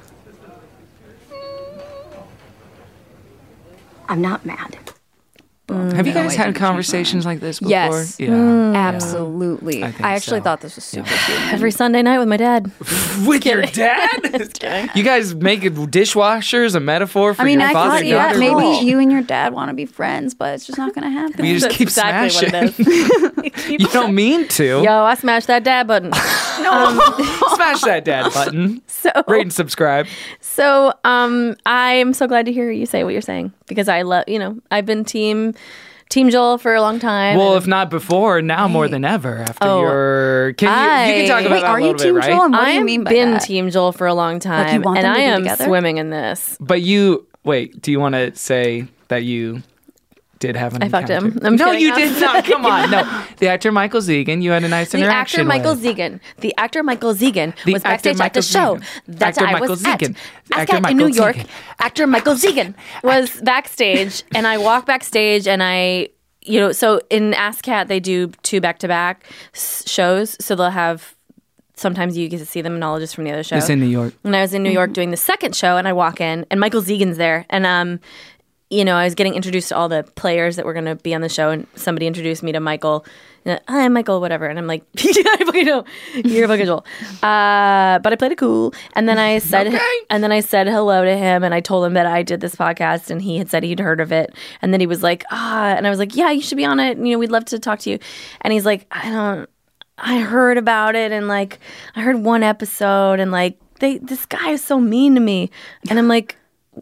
I'm not mad. Mm, Have you guys no, had conversations like this before? Yes. Yeah. Mm, absolutely. Yeah. I, I actually so. thought this was super yeah. cute. Every Sunday night with my dad. With your dad? You guys make dishwashers a metaphor for I mean, your I father? thought, yeah, maybe you and your dad want to be friends, but it's just not going to happen. You just That's keep exactly smashing. You don't mean to. Yo, I smashed that dad button. um, Smash that dad button. So rate and subscribe. So um, I'm so glad to hear you say what you're saying because I love, you know, I've been team Team Joel for a long time. Well, if not before, now more than ever. After oh, your, can I, you, you can talk about wait, that are a little you Team bit, Joel? right? And what I do you have mean by been that? Team Joel for a long time, like you want and them I to be am together? swimming in this. But you wait. Do you want to say that you did have an I fucked encounter? him. I'm no, kidding. you did not. Come on, no. The actor Michael Zegan, you had a nice the interaction actor Michael with. Zegan. The actor Michael Zegan The was actor backstage Michael at the show. Zegan. That's Actor I Michael was Zegan. at Actor ASCAT in Michael New York. Zegan. Actor Michael Zegan was backstage, and I walk backstage, and I. You know, so in ASCAT, they do two back-to-back shows. So they'll have, sometimes you get to see the monologist from the other show. It's in New York. And I was in New York doing the second show, and I walk in, and Michael Zegan's there. And, um, you know, I was getting introduced to all the players that were going to be on the show, and somebody introduced me to Michael. And, Hi, Michael, whatever. And I'm like, yeah, I fucking know. You're fucking Joel. Uh, but I played it cool. And then I said, okay. and then I said hello to him, and I told him that I did this podcast, and he had said he'd heard of it. And then he was like, ah, and I was like, yeah, you should be on it. And, you know, we'd love to talk to you. And he's like, I don't, I heard about it, and like, I heard one episode, and like, they this guy is so mean to me. And I'm like,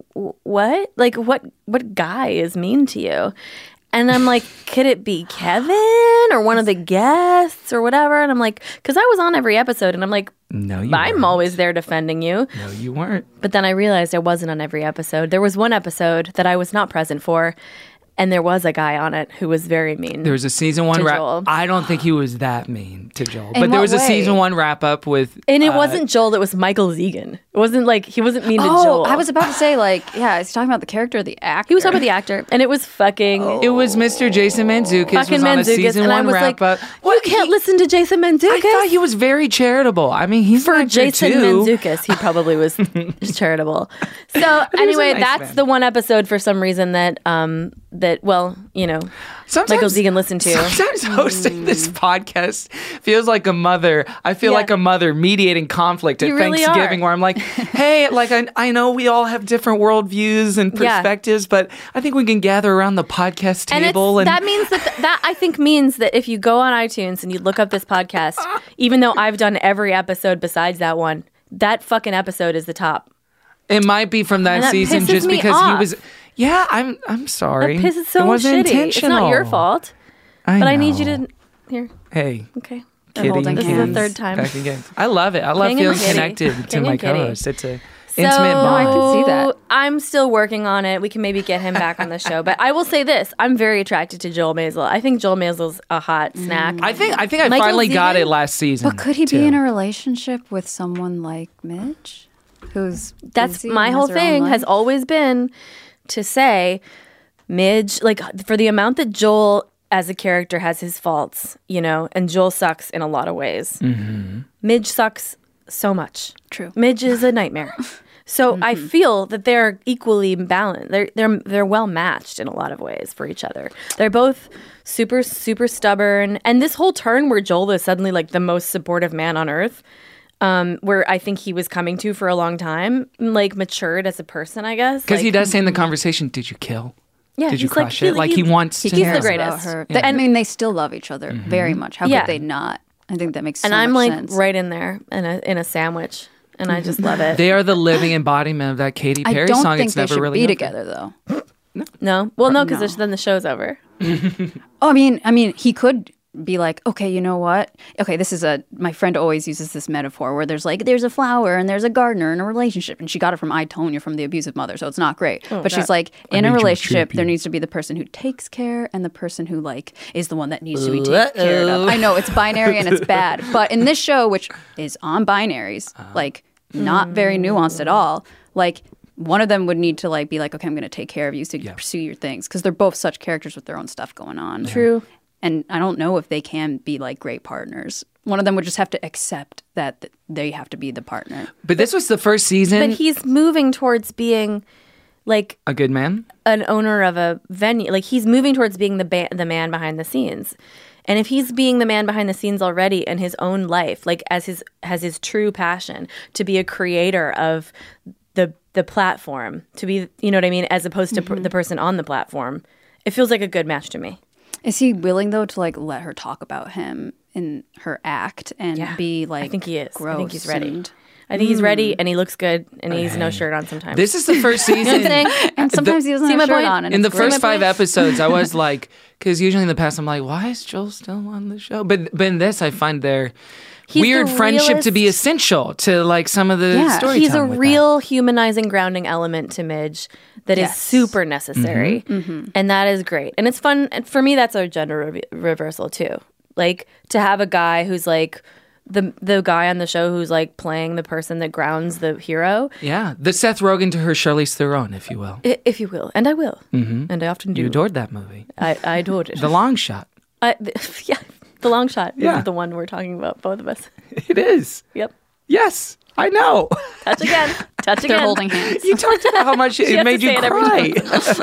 what? Like, what what guy is mean to you? And I'm like, could it be Kevin or one of the guests or whatever? And I'm like, because I was on every episode, and I'm like, no, you I'm weren't. always there defending you. No, you weren't. But then I realized I wasn't on every episode. There was one episode that I was not present for, and there was a guy on it who was very mean. There was a season one to wrap. Joel. I don't think he was that mean to Joel, In but there what was a way? season one wrap up with. And it uh, wasn't Joel, it was Michael Zegan. It wasn't like, he wasn't mean to Oh, Joel. I was about to say, like, yeah, is he talking about the character or the actor? He was talking about the actor, and it was fucking... It was Mister Jason Mantzoukas Fucking was on a Mantzoukas, season and I one was wrap like, up. you can't listen to Jason Mantzoukas. I thought he was very charitable. I mean, he's For an actor Jason too. Mantzoukas, he probably was charitable. So anyway, nice that's man. the one episode for some reason that, um, that well, you know, Sometimes, Michael Zegan listened to. Sometimes hosting this podcast feels like a mother. I feel Yeah. like a mother mediating conflict at You really Thanksgiving are. where I'm like, hey, like I, I know we all have different worldviews and Yeah. perspectives, but I think we can gather around the podcast And, it's, table. And, that means that th- that I think means that if you go on iTunes and you look up this podcast, even though I've done every episode besides that one, that fucking episode is the top. it might be from that, And that season pisses just me because off. he was. Yeah, I'm. I'm sorry. That pisses so it wasn't shitty. It's intentional. not your fault, I but I need you know. to here. Hey. Okay. Kidding holding This is hands. the third time. Back again. I love it. I love King and feeling Kitty. connected to King my and Kitty. co-host. It's a So, intimate bond. I can see that. I'm still working on it. We can maybe get him back on the show. But I will say this. I'm very attracted to Joel Maisel. I think Joel Maisel's a hot snack. I think. I think I Michael finally got Zegan? it last season. But could he too. be in a relationship with someone like Midge? Who's That's busy my and whole has her own thing life? has always been to say Midge, like for the amount that Joel as a character has his faults, you know, and Joel sucks in a lot of ways. Mm-hmm. Midge sucks so much. True. Midge is a nightmare. So I Mm-hmm. feel that they're equally balanced. They're they're they're well matched in a lot of ways for each other. They're both super super stubborn, and this whole turn where Joel is suddenly like the most supportive man on earth, um, where I think he was coming to for a long time, like matured as a person, I guess. Because like, he does say in the conversation, "Did you kill? Yeah, Did you he's like- crush he- it?" Like he, he- wants he to he's know. the greatest. About her. Yeah. They- I mean, they still love each other Mm-hmm. very much. How Yeah. could they not? I think that makes so And I'm much like sense. right in there in a in a sandwich, and I just love it. They are the living embodiment of that Katy I Perry don't song. think It's they never should really be over. together, though. No, well, no, No. because then the show's over. Oh, I mean, I mean, he could be like, okay, you know what? Okay, this is a. My friend always uses this metaphor where there's like, there's a flower and there's a gardener in a relationship, and she got it from I, Tonya, from the abusive mother, so it's not great. Oh, but she's that- like, I in need a your relationship, there champion. needs to be the person who takes care and the person who like is the one that needs to be taken care of. I know it's binary and it's bad, but in this show, which is on binaries, like not very nuanced at all, like. One of them would need to like be like, okay, I'm going to take care of you so you can pursue your things, because they're both such characters with their own stuff going on. True. And I don't know if they can be like great partners. One of them would just have to accept that th- they have to be the partner. But this was the first season. But he's moving towards being like a good man. an owner of a venue. Like he's moving towards being the ba- the man behind the scenes. And if he's being the man behind the scenes already in his own life, like as his has his true passion to be a creator of the the platform, to be, you know what I mean, as opposed to Mm-hmm. per- the person on the platform, it feels like a good match to me. Is he willing though to like let her talk about him in her act and Yeah. be like? I think he is. I think he's gross ready. and- I think he's ready, Mm. and he looks good, and he's no shirt on sometimes. This is the first You know what I'm season. saying? And sometimes he doesn't See have my a shirt point? on. And In the it's great. first five episodes, I was like, because usually in the past, I'm like, why is Joel still on the show? But but in this, I find their He's weird the friendship to be realist- essential to like some of the Yeah, storytelling. He's a with real humanizing, grounding element to Midge that is Yes. super necessary, Mm-hmm. and that is great. And it's fun. And for me, that's a gender re- reversal too. Like to have a guy who's like the the guy on the show who's like playing the person that grounds the hero, that. Yeah, the Seth Rogen to her Charlize Theron, if you will. i- if you will, and I will, Mm-hmm. and I often do. You adored that movie. I, I adored it. The Long Shot. I, yeah, the long shot. Yeah. Is the one we're talking about, both of us. It is. Yep. Yes, I know. Touch again. Touch again. They're holding hands. You talked about how much She it has made to you say it every cry.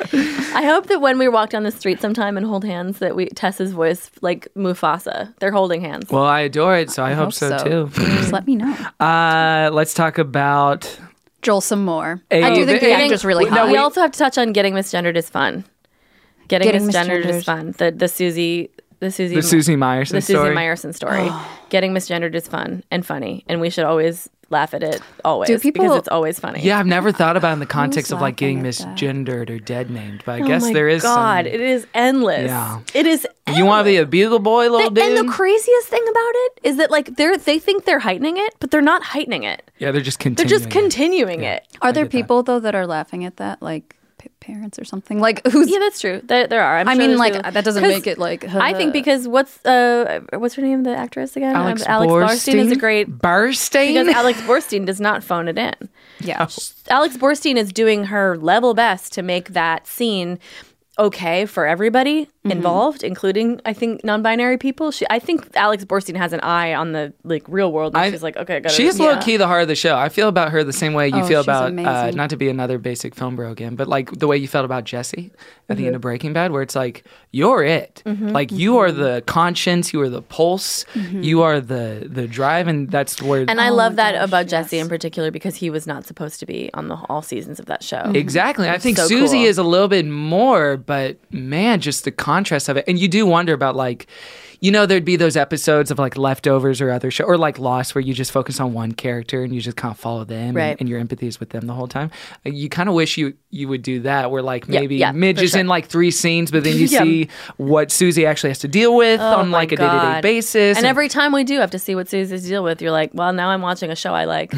I hope that when we walk down the street sometime and hold hands, that we Tessa's voice like Mufasa. They're holding hands. Well, I adore it, so I, hope, hope so, so. too. Just let me know. Uh, let's talk about. Joel some more. A- I do think the Getting- actor's really no, hot. we also have to touch on getting misgendered is fun. Getting, Getting misgendered misgendered. is fun. The the Susie the Susie The Susie Meyerson the Susie story. Meyerson story. Getting misgendered is fun and funny, and we should always laugh at it always Do people- because it's always funny. Yeah, I've never thought about it in the context of like laughing getting at that? misgendered or dead named, but I Oh guess my there is God, some. it is endless. Yeah. It is. You want to be a bugle boy, little The- dude? and the craziest thing about it is that like they're they think they're heightening it, but they're not heightening it. yeah, they're just They're continuing. just continuing it. Are there get that. people though that are laughing at that, like p- parents or something? Like who's? Yeah, that's true. There, there are. I'm I sure mean, there's like people- that doesn't 'cause make it like. I think because what's uh what's her name, the actress again? Alex Um, Alex Borstein is a Borstein? great Borstein? because Alex Borstein does not phone it in. yeah. Alex Borstein is doing her level best to make that scene okay for everybody involved, including I think non-binary people. She, I think Alex Borstein has an eye on the like real world. And I- she's like, okay, I gotta, She's yeah. low key the heart of the show. I feel about her the same way you Oh, feel she's about, uh, amazing. not to be another basic film bro again, but like the way you felt about Jesse at the end of Breaking Bad, where it's like, you're it. Like you are the conscience, you are the pulse, you are the the drive, and that's where. And I Oh love my that gosh, about Jesse yes. in particular because he was not supposed to be on the all seasons of that show. Exactly. I think so Susie cool. is a little bit more, but man, just the contrast of it. And you do wonder about like, you know, there'd be those episodes of like Leftovers or other show or like Lost where you just focus on one character and you just kind of follow them Right. and, and your empathy is with them the whole time. You kind of wish you you would do that where like Yeah, maybe yeah, Midge for is sure. in like three scenes, but then you Yeah. see what Susie actually has to deal with Oh on my like a day-to-day God. basis. And every time we do have to see what Susie's deal with, you're like, well, now I'm watching a show I like.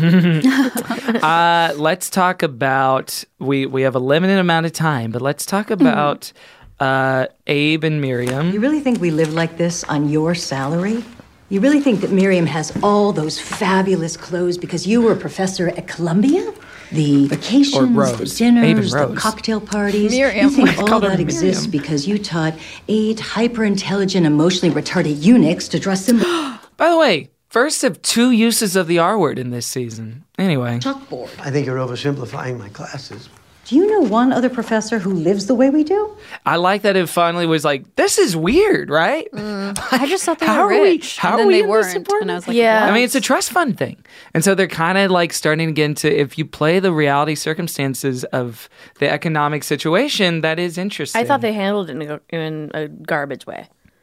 Uh, let's talk about we we have a limited amount of time, but let's talk about uh, Abe and Miriam. You really think we live like this on your salary? You really think that Miriam has all those fabulous clothes because you were a professor at Columbia? The vacations, Rose. the Abe and dinners, the Rose. cocktail parties. Miriam. You think I all called her that exists Miriam. because you taught eight hyper-intelligent, emotionally retarded eunuchs to dress in By the way, first of two uses of the R word in this season. Anyway, chalkboard. I think you're oversimplifying my classes. Do you know one other professor who lives the way we do? I like that it finally was like, this is weird, right? I just thought they How were are we- rich, how and are then we they in this weren't, apartment? and I was like, Yeah. what? I mean, it's a trust fund thing. And so they're kind of like starting to get into, if you play the reality circumstances of the economic situation, that is interesting. I thought they handled it in a, in a garbage way.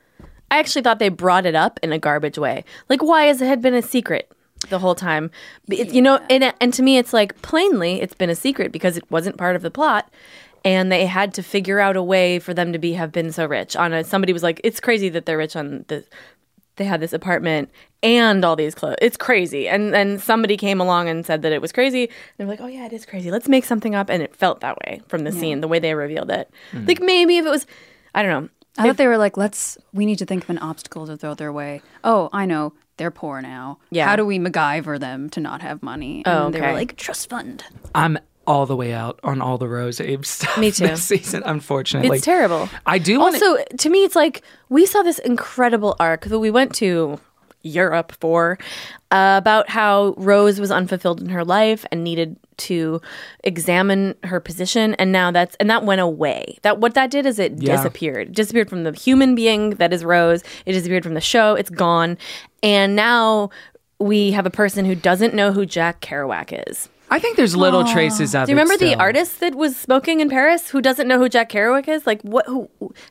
I actually thought they brought it up in a garbage way. Like, why has it had been a secret the whole time? It, you know, and, and to me, it's like, plainly, it's been a secret because it wasn't part of the plot. And they had to figure out a way for them to be have been so rich. On a, somebody was like, it's crazy that they're rich on the. They had this apartment and all these clothes. It's crazy. And then somebody came along and said that it was crazy. And they're like, oh, yeah, it is crazy. Let's make something up. And it felt that way from the scene, the way they revealed it. Like maybe if it was, I don't know. I thought they were like, let's, we need to think of an obstacle to throw their way. Oh, I know. They're poor now. Yeah. How do we MacGyver them to not have money? Oh, And they were okay. like, trust fund. I'm all the way out on all the Rose Abe stuff Me too. this season, unfortunately. It's terrible. I do want Also, to me, it's like we saw this incredible arc that we went to Europe for uh, about how Rose was unfulfilled in her life and needed to examine her position, and now that's and that went away. That what that did is it Yeah. disappeared. It disappeared from the human being that is Rose. It disappeared from the show. It's gone, and now we have a person who doesn't know who Jack Kerouac is. I think there's little traces of it. Do you remember the still. artist that was smoking in Paris who doesn't know who Jack Kerouac is? Like, what? Who?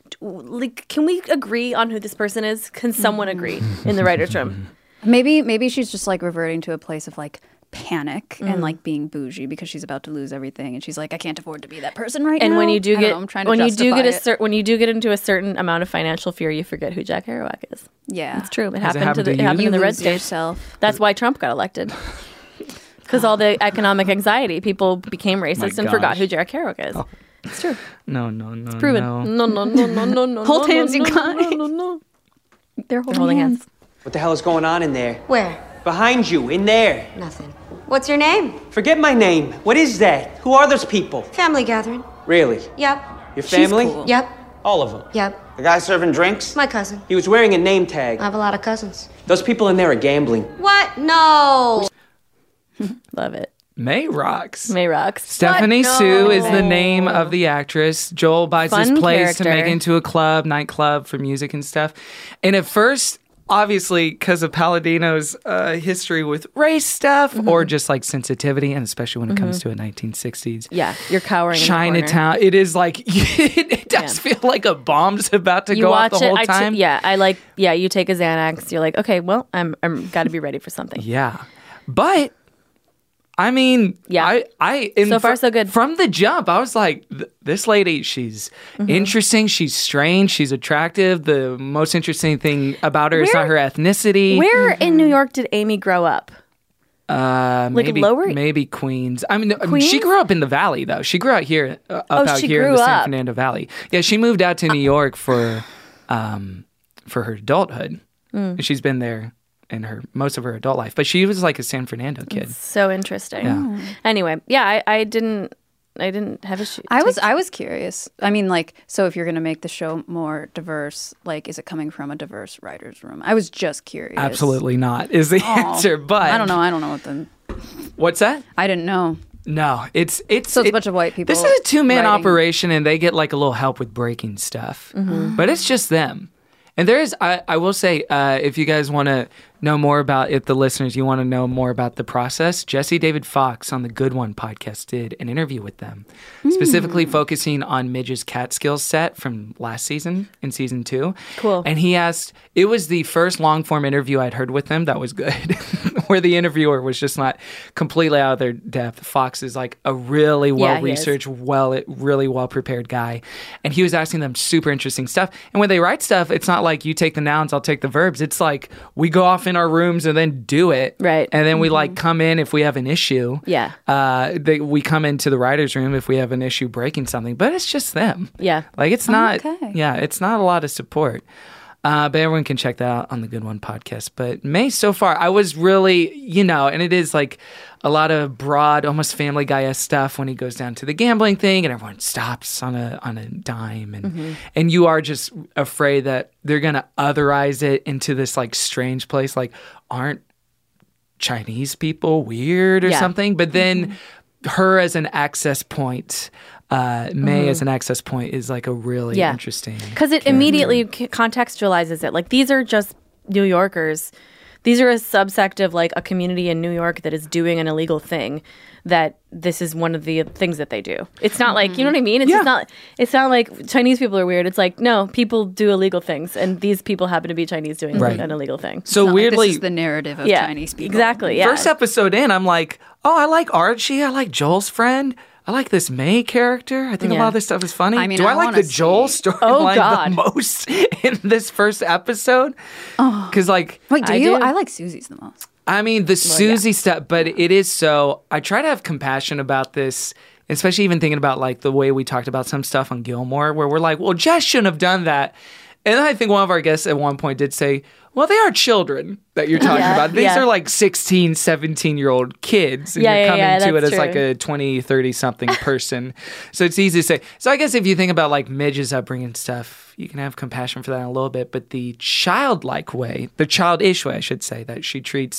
Like, can we agree on who this person is? Can someone agree in the writers' room? Maybe, maybe she's just like reverting to a place of like panic and like being bougie because she's about to lose everything, and she's like, I can't afford to be that person right And now. when you do I don't get know, I'm trying to when you do justify get a it. cer- when you do get into a certain amount of financial fear, you forget who Jack Kerouac is. Yeah, It's true. It Has it happened, happened to the to it you? happened You in the red lose state. yourself. That's why Trump got elected. Because all the economic anxiety, people became racist and forgot gosh. who Jack Kerouac is. It's true. No, no, no, Proven. no. No, no, no, no, no, no. Hold no, hands, no, you no, guys. No, no, no. They're holding, They're holding hands. hands. What the hell is going on in there? Where? Behind you, in there. Nothing. What's your name? Forget my name. What is that? Who are those people? Family gathering. Really? Yep. Your family? cool. Yep. All of them. Yep. The guy serving drinks? My cousin. He was wearing a name tag. I have a lot of cousins. Those people in there are gambling. What? No. Love it. May rocks. May rocks. Stephanie What? Sue No. is the name of the actress. Joel buys Fun this place to character. make into a club, nightclub for music and stuff. And at first, obviously, because of Palladino's uh, history with race stuff Mm-hmm. or just like sensitivity, and especially when it comes to a nineteen sixties Yeah, you're cowering. in the corner. Chinatown, it is like, it, it does Yeah. feel like a bomb's about to You go watch off the it. whole I t- time. yeah, I like. Yeah, you take a Xanax. You're like, okay, well, I'm I'm got to be ready for something. Yeah. But I mean, yeah. I, I in so far fr- so good. From the jump, I was like, this lady, she's mm-hmm. interesting. She's strange. She's attractive. The most interesting thing about her where, is not her ethnicity. Where mm-hmm. in New York did Amy grow up? Uh, like maybe, lower, maybe Queens. I mean, Queens? she grew up in the Valley, though. She grew out here, uh, up oh, out she here grew in the up. San Fernando Valley. Yeah, she moved out to New York for, um, for her adulthood. Mm. She's been there in her most of her adult life, but she was like a San Fernando kid. That's so interesting. Yeah. Anyway, yeah, I, I didn't. I didn't have a sh- I was I was curious. I mean, like, so if you're going to make the show more diverse, like, is it coming from a diverse writer's room? I was just curious. Absolutely not is the oh, answer, but I don't know. I don't know what the. What's that? I didn't know. No, it's it's so it's it, a bunch of white people. This is a two man writing. operation, and they get like a little help with breaking stuff, mm-hmm. but it's just them. And there is, I, I will say, uh, if you guys want to know more about, if the listeners, you want to know more about the process, Jesse David Fox on the Good One podcast did an interview with them, mm. specifically focusing on Midge's Catskills set from last season, in season two. Cool. And he asked, it was the first long form interview I'd heard with them that was good, where the interviewer was just not completely out of their depth. Fox is like a really well-researched, yeah, well, really well-prepared guy. And he was asking them super interesting stuff. And when they write stuff, it's not like you take the nouns, I'll take the verbs. It's like we go off in our rooms and then do it. Right. And then mm-hmm. we like come in if we have an issue. Yeah. Uh, they, we come into the writer's room if we have an issue breaking something. But it's just them. Yeah. Like it's not, oh, okay. yeah, it's not a lot of support. Uh, but everyone can check that out on the Good One podcast. But May, so far, I was really, you know, and it is like a lot of broad, almost Family Guy-esque stuff when he goes down to the gambling thing and everyone stops on a on a dime. And mm-hmm. and you are just afraid that they're going to otherize it into this like strange place. Like, aren't Chinese people weird or yeah. something? But then mm-hmm. her as an access point... Uh, May mm-hmm. as an access point is like a really yeah. interesting because it character. Immediately c- contextualizes it. Like these are just New Yorkers. These are a subsect of like a community in New York that is doing an illegal thing. That this is one of the things that they do. It's not like, you know what I mean? It's yeah. just not. It's not like Chinese people are weird. It's like no, people do illegal things, and these people happen to be Chinese doing right. an illegal thing. So weirdly, like this is the narrative of yeah, Chinese people. Exactly. Yeah. First episode in, I'm like, oh, I like Archie. I like Joel's friend. I like this May character. I think yeah. a lot of this stuff is funny. I mean, Do I, I like the see. Joel storyline oh, the most in this first episode? Because, oh. like, wait, do I you? do. I like Susie's the most. I mean, the well, Susie yeah. stuff, but it is so. I try to have compassion about this, especially even thinking about like the way we talked about some stuff on Gilmore, where we're like, well, Jess shouldn't have done that. And then I think one of our guests at one point did say, well, they are children that you're talking yeah, about. These yeah. are like sixteen, seventeen-year-old kids. And yeah, you're yeah, coming yeah, to it that's as like true. a twenty, thirty-something person. So it's easy to say. So I guess if you think about like Midge's upbringing stuff, you can have compassion for that a little bit. But the childlike way, the childish way, I should say, that she treats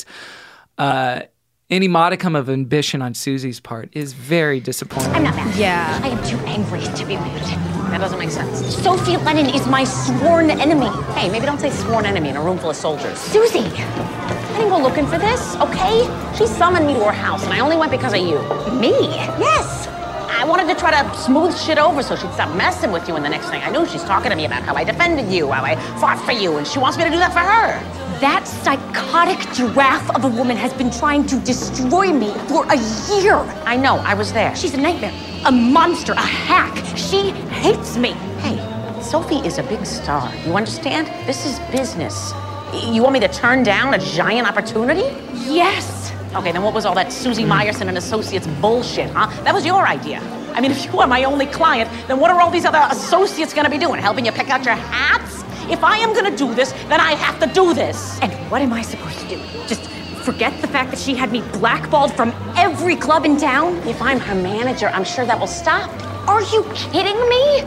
uh, any modicum of ambition on Susie's part is very disappointing. I'm not mad. Yeah. I am too angry to be mad. That doesn't make sense. Sophie Lennon is my sworn enemy. Hey, maybe don't say sworn enemy in a room full of soldiers. Susie, I didn't go looking for this, okay? She summoned me to her house, and I only went because of you. me? Yes. I wanted to try to smooth shit over so she'd stop messing with you, and the next thing I knew, she's talking to me about how I defended you, how I fought for you, and she wants me to do that for her. That psychotic giraffe of a woman has been trying to destroy me for a year. I know, I was there. She's a nightmare, a monster, a hack. She hates me. Hey, Sophie is a big star. You understand? This is business. You want me to turn down a giant opportunity? Yes. Okay, then what was all that Susie Meyerson and Associates bullshit, huh? That was your idea. I mean, if you are my only client, then what are all these other associates gonna be doing? Helping you pick out your hats? If I am gonna do this, then I have to do this. And what am I supposed to do? Just forget the fact that she had me blackballed from every club in town? If I'm her manager, I'm sure that will stop. Are you kidding me?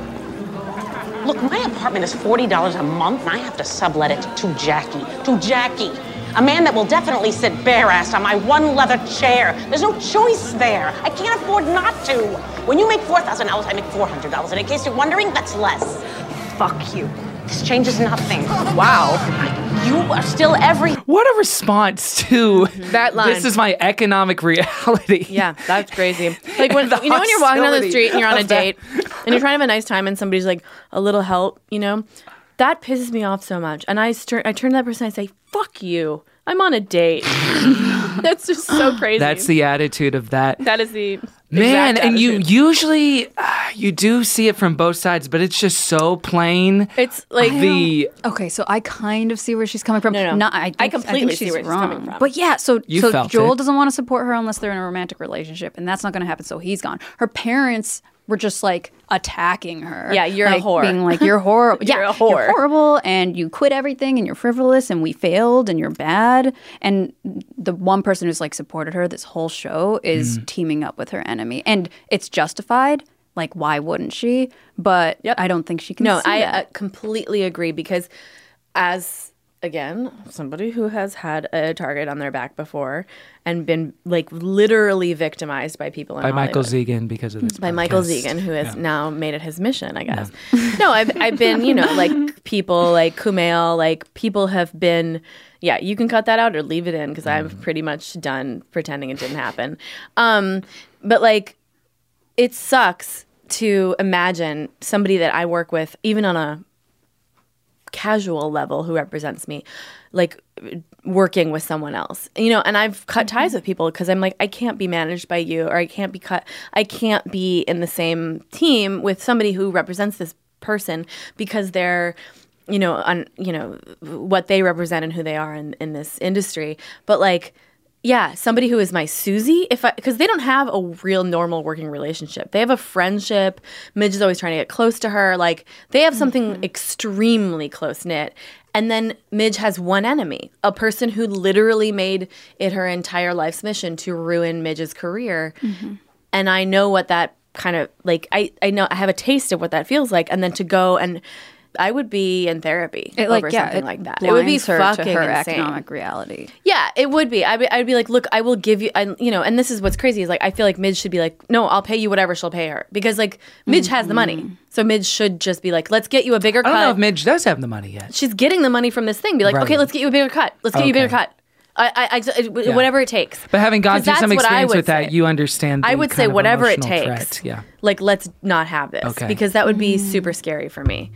Look, my apartment is forty dollars a month, and I have to sublet it to Jackie. To Jackie. A man that will definitely sit bare-assed on my one leather chair. There's no choice there. I can't afford not to. When you make four thousand dollars, I make four hundred dollars. And in case you're wondering, that's less. Fuck you. This changes nothing. Wow. You are still every... What a response to that line. This is my economic reality. Yeah, that's crazy. Like when you know when you're walking down the street and you're on a date and you're trying to have a nice time and somebody's like, a little help, you know? That pisses me off so much. And I, stir- I turn to that person and I say, fuck you. I'm on a date. That's just so crazy. That's the attitude of that. That is the Man, exact and you attitude. usually, uh, you do see it from both sides, but it's just so plain. It's like the... Okay, so I kind of see where she's coming from. No, no. Not, I, think, I completely I think see she's where she's wrong. coming from. But yeah, so, You so felt Joel it. doesn't want to support her unless they're in a romantic relationship, and that's not going to happen, so he's gone. Her parents were just like attacking her. Yeah, you're a like, whore. Being like, you're horrible. You're yeah, a whore. You're horrible, and you quit everything, and you're frivolous, and we failed, and you're bad. And the one person who's like supported her this whole show is Mm. teaming up with her enemy. And it's justified. Like, why wouldn't she? But I don't think she can No, see I that. uh, completely agree because as, again, somebody who has had a target on their back before and been, like, literally victimized by people in By Michael Hollywood. Zegan because of this By Michael podcast. Zegan, who has now made it his mission, I guess. No, I've, I've been, you know, like, people like Kumail, like, people have been... Yeah, you can cut that out or leave it in because I'm pretty much done pretending it didn't happen. Um, but, like, it sucks to imagine somebody that I work with, even on a casual level who represents me, like working with someone else, you know, and I've cut ties with people because I'm like, I can't be managed by you, or I can't be cut, I can't be in the same team with somebody who represents this person because they're, you know, on, you know, what they represent and who they are in, in this industry. But like, yeah, somebody who is my Susie, if I, because they don't have a real normal working relationship. They have a friendship. Midge is always trying to get close to her. Like, they have something extremely close knit. And then Midge has one enemy, a person who literally made it her entire life's mission to ruin Midge's career. Mm-hmm. And I know what that kind of, like, I, I know, I have a taste of what that feels like. And then to go and, I would be in therapy It, over like, yeah, something it like that. It would be blinds her fucking to her insane. economic reality. Yeah, it would be. I'd be, I'd be like, look, I will give you, I, you know, and this is what's crazy is like, I feel like Midge should be like, no, I'll pay you whatever she'll pay her. Because like, Midge has the money. So Midge should just be like, let's get you a bigger I cut. don't know if Midge does have the money yet. She's getting the money from this thing. Be like, Right. okay, let's get you a bigger cut. Let's get you a bigger Okay. cut. I, I, I, Yeah. whatever it takes. But having gone 'Cause through that's some what I experience would with that, say. you understand the I would kind say of whatever it emotional takes. threat. Yeah. Like, let's not have this. Okay. Because that would be super scary for me.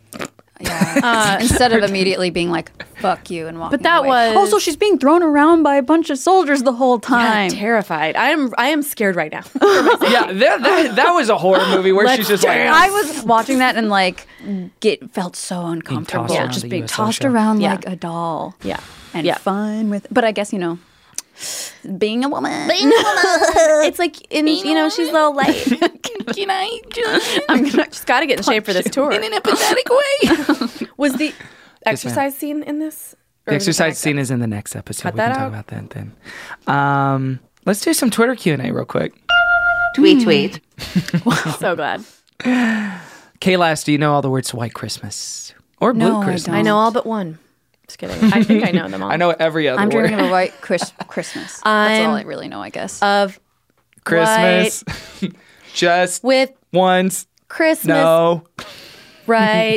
Uh, instead of immediately being like, fuck you and walking But that away. was- Also, she's being thrown around by a bunch of soldiers the whole time. Yeah, terrified. I am I am scared right now. Yeah, that, that, that was a horror movie where Let's she's just like, I was watching that and like get felt so uncomfortable, tossed around just the being U S O tossed show. around Yeah. like a doll. Yeah. and Yeah. fun with. But I guess you know, being a woman. It's like, in, you know, she's a little light. Can I I'm gonna, just got to get in shape for this tour. in an empathetic way? Was the ma'am. exercise scene in this? the exercise scene is in the next episode. Cut we can that talk out. about that then. Um, let's do some Twitter Q and A real quick. Tweet, tweet. So glad. Kaylass, do you know all the words to White Christmas or Blue No, I Christmas? don't. I know all but one. Just kidding. I think I know them all. I know every other I'm word. dreaming of a white Chris- Christmas. That's I'm- all I really know, I guess. Of Christmas. Just with once. Christmas. No. Right.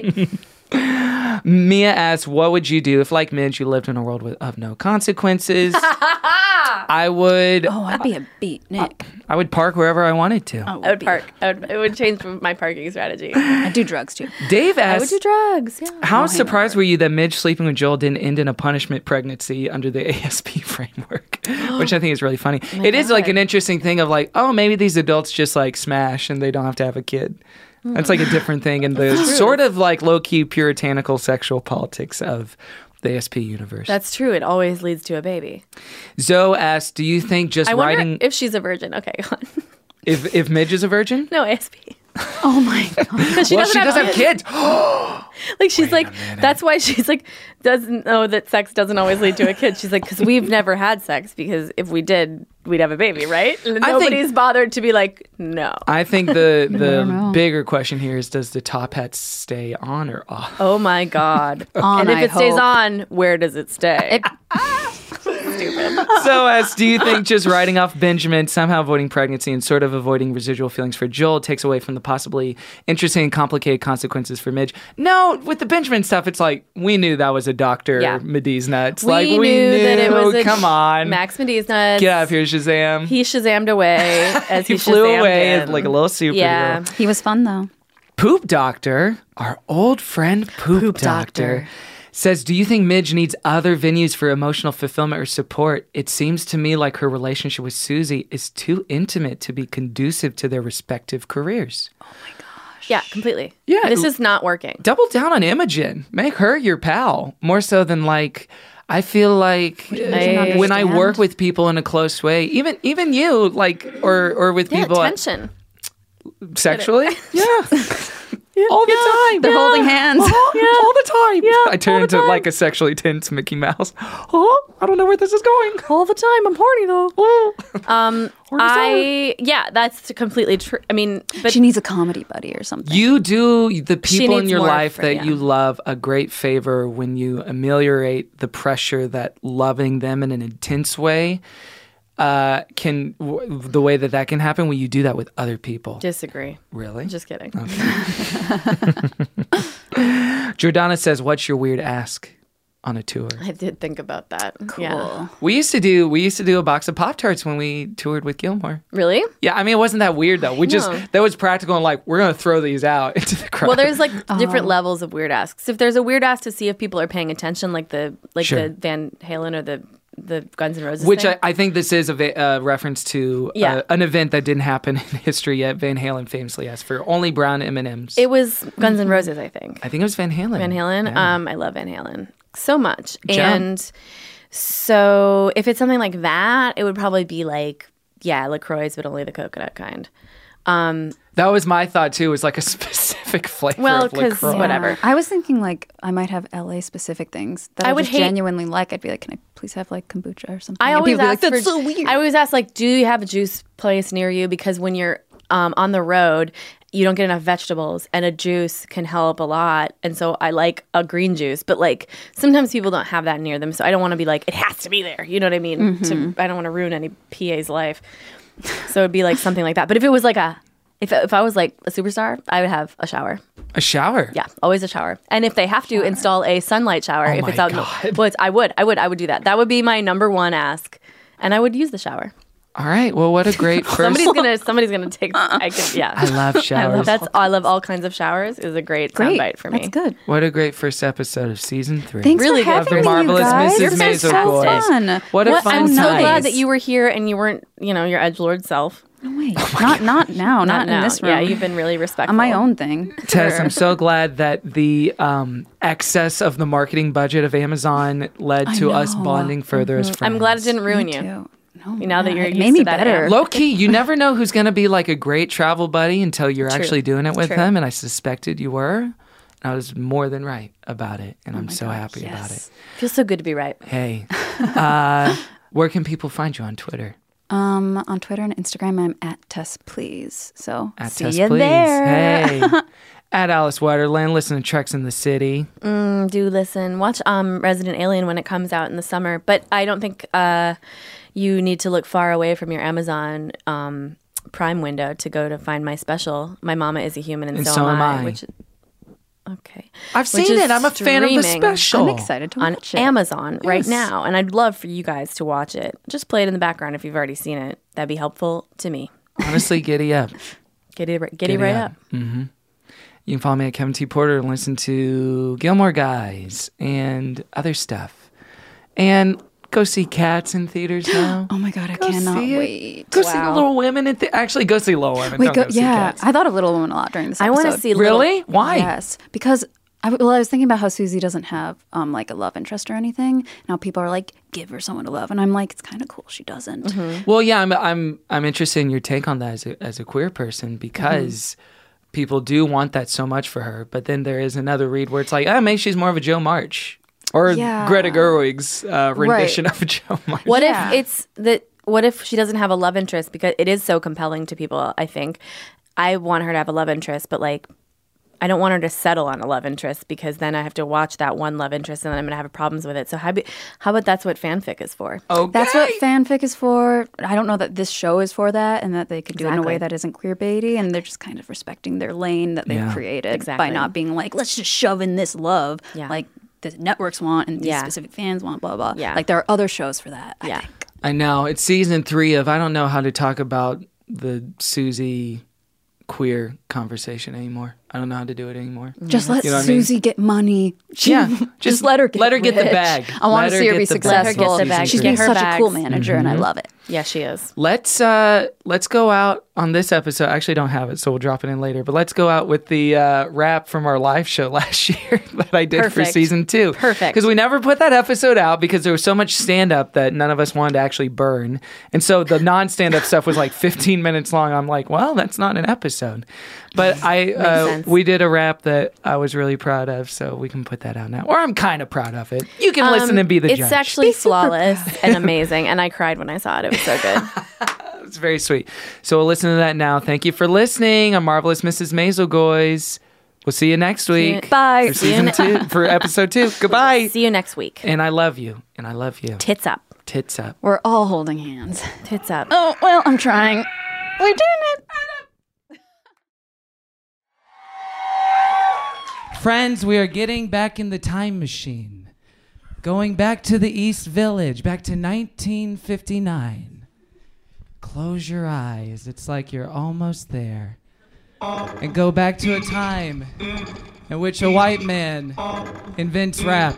Mia asks, what would you do if, like Midge, you lived in a world with, of no consequences? I would oh, I'd be a beatnik. I would park wherever I wanted to. I would park. I would, it would change my parking strategy. I do drugs too. Dave I would asks, do drugs. Yeah. how surprised were you that Midge sleeping with Joel didn't end in a punishment pregnancy under the A S P framework? Which I think is really funny. Oh It is like an interesting thing of like, oh, maybe these adults just like smash and they don't have to have a kid. That's like a different thing in the sort of like low-key puritanical sexual politics of the A S P universe. That's true. It always leads to a baby. Zoe asks, do you think just I wonder writing... if she's a virgin. Okay, go on. If, if Midge is a virgin? No, A S P. Oh my god. Because she well, doesn't she does have kids. Like she's like, that's why she's like, doesn't know that sex doesn't always lead to a kid. She's like, because we've never had sex because if we did, we'd have a baby, right? And I think- nobody's bothered to be like, no. I think the, don't the know. bigger question here is, does the top hat stay on or off? Oh my God. On, and if I it stays hope. on, where does it stay? Stupid. So, as do you think just writing off Benjamin, somehow avoiding pregnancy, and sort of avoiding residual feelings for Joel takes away from the possibly interesting and complicated consequences for Midge? No, with the Benjamin stuff, it's like we knew that was a doctor Yeah. Medei's nuts. We like we knew knew. that it was a Come on, Max Medei's nuts. get out of here, Shazam! He Shazammed away as he, He flew Shazammed away in. as like a little superhero. Yeah. He was fun though. Poop Doctor, our old friend Poop, Poop Doctor, Doctor. says, do you think Midge needs other venues for emotional fulfillment or support? It seems to me like her relationship with Susie is too intimate to be conducive to their respective careers. Oh my gosh. Yeah, completely. Yeah. This is not working. Double down on Imogen. Make her your pal. More so than like, I feel like I when I understand. work with people in a close way, even even you, like, or or with Yeah, people tension. sexually, yeah. All the Yeah. time. They're Yeah. holding hands. Oh, Yeah. all the time. Yeah, I turn all the into time. like a sexually tense Mickey Mouse. Oh, I don't know where this is going. All the time. I'm horny though. Oh. Um, I yeah, that's completely true. I mean, but she needs a comedy buddy or something. You do the She people in needs your more life fr- that yeah. you love a great favor when you ameliorate the pressure that loving them in an intense way uh, can, w- the way that that can happen when you do that with other people. disagree. Really? Just kidding. Jordana says, what's your weird ask on a tour? I did think about that. Cool. Yeah. We used to do we used to do a box of Pop-Tarts when we toured with Gilmore. Really? Yeah, I mean, it wasn't that weird though. We just No. that was practical and like we're gonna throw these out into the crowd. Well, there's like Oh. different levels of weird asks. If there's a weird ask to see if people are paying attention, like the like Sure. the Van Halen or the the Guns N' Roses, Which thing. I, I think this is a va- uh, reference to Yeah. uh, an event that didn't happen in history yet. Van Halen famously asked for only brown M and M's. It was Guns N' Roses, I think. I think it was Van Halen. Van Halen. Yeah. Um, I love Van Halen so much. Jump. And so if it's something like that, it would probably be like, yeah, LaCroix, but only the coconut kind. Um, That was my thought too. Was like a specific flavor. Well, of 'cause LaCroix. whatever. I was thinking like I might have L A specific things that I, I would just hate- genuinely like. I'd be like, can I please have like kombucha or something? I And always people would ask be like, that's for, so weird. I always ask like, do you have a juice place near you? Because when you're um, on the road, you don't get enough vegetables, and a juice can help a lot. And so I like a green juice, but like sometimes people don't have that near them, so I don't want to be like, it has to be there. You know what I mean? Mhm. To, I don't want to ruin any P A's life. So it'd be like something like that. But if it was like a If, if I was like a superstar, I would have a shower. A shower? Yeah, always a shower. And if they have to install a sunlight shower, Oh if my it's out, in the, God. well, it's, I would, I would, I would do that. That would be my number one ask, and I would use the shower. All right. Well, what a great first. Somebody's gonna, somebody's gonna take. I could, yeah. I love showers. That's I love all kinds of showers. Is a great, Great. soundbite for me. That's good. What a great first episode of season three. Thanks Really for good. having The me, you marvelous guys. Missus You're Mazogoy. so fun. What a What- fun I'm so time. glad that you were here and you weren't, you know, your edgelord self. No, wait, not not now, not, now. in this room. Yeah, you've been really respectful on my own thing. Tess, I'm so glad that the um, excess of the marketing budget of Amazon led I to us know. bonding further as friends. I'm glad it didn't ruin Me you. too. No, Now that yeah, you're it used made me to that better. era. Low key, you never know who's going to be like a great travel buddy until you're True. actually doing it with True. them. And I suspected you were. And I was more than right about it. And I'm so God, happy about it. yes. Feels so good to be right. Hey, uh, where can people find you on Twitter? Um, on Twitter and Instagram, I'm at Tess Please. So At see Tess you Please. there. Hey. At Alice Waterland, listen to Treks in the City. Mm, do listen. Watch um, Resident Alien when it comes out in the summer. But I don't think uh, you need to look far away from your Amazon um, Prime window to go to find my special. My Mama is a Human and, And so, so am I. Which, okay. I've Which seen is it. I'm a fan of the streaming special. I'm excited to on watch it. Amazon right Yes. now. And I'd love for you guys to watch it. Just play it in the background if you've already seen it. That'd be helpful to me. Honestly, giddy up. Get it, get it right up. Mm-hmm. You can follow me at Kevin T. Porter and listen to Gilmore Guys and other stuff. And go see Cats in theaters now. Oh my God, I Go cannot see it. wait. Go see Wow. Little Women. In th- Actually, go see Little Women. Wait, Don't go, go see yeah. Cats. I thought of Little Women a lot during this I episode. want to see Little- Really? Why? Yes, because I, well, I was thinking about how Susie doesn't have um, like a love interest or anything. Now people are like, give her someone to love, and I'm like, it's kind of cool she doesn't. Mm-hmm. Well, yeah, I'm I'm I'm interested in your take on that as a as a queer person because people do want that so much for her, but then there is another read where it's like, oh, maybe she's more of a Joe March or Yeah. Greta Gerwig's uh, rendition of a Joe March. What Yeah. if it's that? What if she doesn't have a love interest because it is so compelling to people? I think I want her to have a love interest, but like I don't want her to settle on a love interest because then I have to watch that one love interest and then I'm gonna have problems with it. So how, be, how about that's what fanfic is for? Okay. That's what fanfic is for. I don't know that this show is for that, and that they could do it in a Exactly. way that isn't queerbaity, and they're just kind of respecting their lane that they've Yeah. created Exactly. by not being like, let's just shove in this love, Yeah. like the networks want and these Yeah. specific fans want, blah blah. Yeah. Like there are other shows for that. I Yeah. think. I know. It's season three of I don't know how to talk about the Susie queer conversation anymore. I don't know how to do it anymore. Just let You know what I Susie mean? get money. She- Yeah, just, just let her get let her get the rich. bag. I want Let to her see her get be the bag. successful. Let her get the bag. She's Get been her such a cool bags. manager, and I Mhm. love it. Yeah, she is. Let's uh let's go out on this episode. I actually don't have it, so we'll drop it in later. But let's go out with the uh, rap from our live show last year that I did Perfect. for season two. Perfect. Because we never put that episode out because there was so much stand up that none of us wanted to actually burn, and so the non stand up stuff was like fifteen minutes long. I'm like, well, that's not an episode. But I uh, sense. we did a rap that I was really proud of, so we can put that out now. Or I'm kind of proud of it. You can listen Um, and be the it's judge. actually flawless and amazing, and I cried when I saw it. It was so good. It's very sweet. So we'll listen to that now. Thank you for listening. I'm Marvelous Missus Maisel-Goys. We'll see you next you- week. Bye. For See you season ne- two, for episode two. Goodbye. See you next week. And I love you. And I love you. Tits up. Tits up. We're all holding hands. Tits up. Oh, well, I'm trying. We're doing it. Friends, we are getting back in the time machine. Going back to the East Village, back to nineteen fifty-nine. Close your eyes. It's like you're almost there. And go back to a time in which a white man invents rap.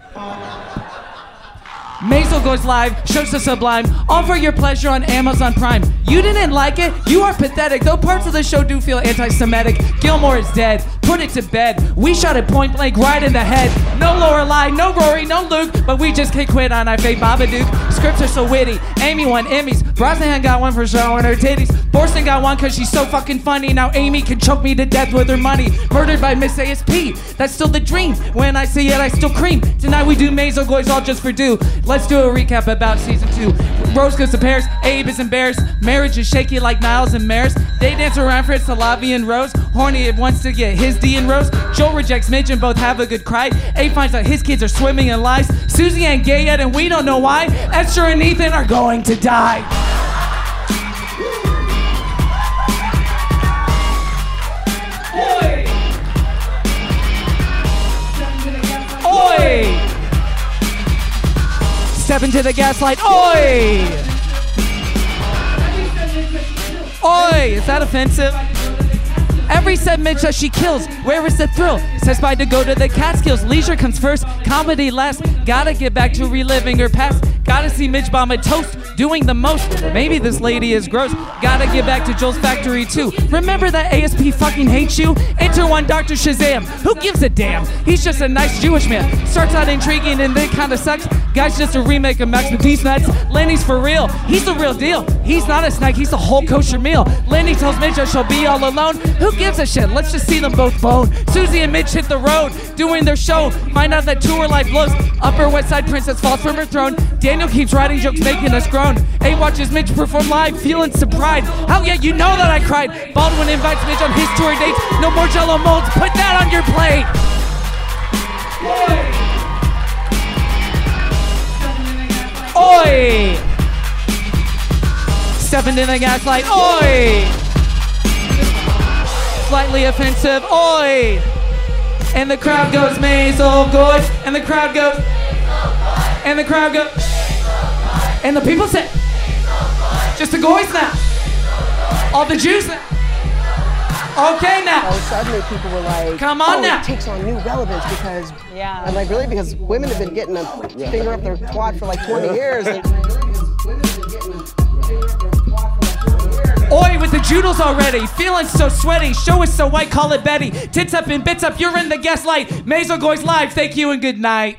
Maisel Goes Live, shows the sublime, all for your pleasure on Amazon Prime. You didn't like it? You are pathetic. Though parts of the show do feel anti-Semitic, Gilmore is dead. Put it to bed. We shot it point blank right in the head. No Lorelai, no Rory, no Luke, but we just can't quit on I Faye Babadook. Scripts are so witty. Amy won Emmys. Brosnahan got one for showing her titties. Borsten got one cause she's so fucking funny. Now Amy can choke me to death with her money. Murdered by Miss A S P. That's still the dream. When I see it, I still cream. Tonight we do Maisel Goys all just for do. Let's do a recap about season two. Rose goes to Paris. Abe is embarrassed. Marriage is shaky like Niles and Maris. They dance around for Salavi and Rose. Horny it wants to get his D and Rose. Joel rejects Midge and both have a good cry. Abe finds out his kids are swimming in lies. Susie ain't gay yet and we don't know why. Esther and Ethan are going to die. Oi! Step into the gaslight. Oi! Oi! Is that offensive? Every said Mitch that she kills, where is the thrill? Says bye to go to the Catskills. Leisure comes first, comedy last. Gotta get back to reliving her past. Gotta see Mitch bomb a toast, doing the most. Maybe this lady is gross. Gotta get back to Joel's factory too. Remember that A S P fucking hates you? Enter one Doctor Shazam. Who gives a damn? He's just a nice Jewish man. Starts out intriguing and then kinda sucks. Guy's just a remake of Max with these nuts. Lenny's for real. He's the real deal. He's not a snack. He's a whole kosher meal. Lenny tells Mitch that she'll be all alone. Who gives a shit? Let's just see them both bone. Susie and Mitch hit the road, doing their show. Find out that tour life blows. Upper West Side princess falls from her throne. Daniel keeps writing jokes, making us groan. A watches Mitch perform live, feeling surprised. Hell yeah, you know that I cried. Baldwin invites Mitch on his tour dates. No more Jello molds. Put that on your plate. Oi! Stepping in the gaslight. Oi! Slightly offensive. Oi! And the crowd goes Maisel Goys. And the crowd goes. And the crowd goes. And the people say. Just the Goys now. All the Jews now. Okay now. So suddenly people were like, come on oh, now. It takes on new relevance because, yeah. I'm like, really? Because women have been getting a finger up their quad for like twenty years. And Oi with the Joodles already, feeling so sweaty, show is so white, call it Betty. Tits up and bits up, you're in the gaslight. Maisel Goys Live, thank you and good night.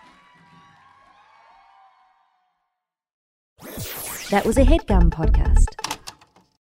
That was a HeadGum podcast.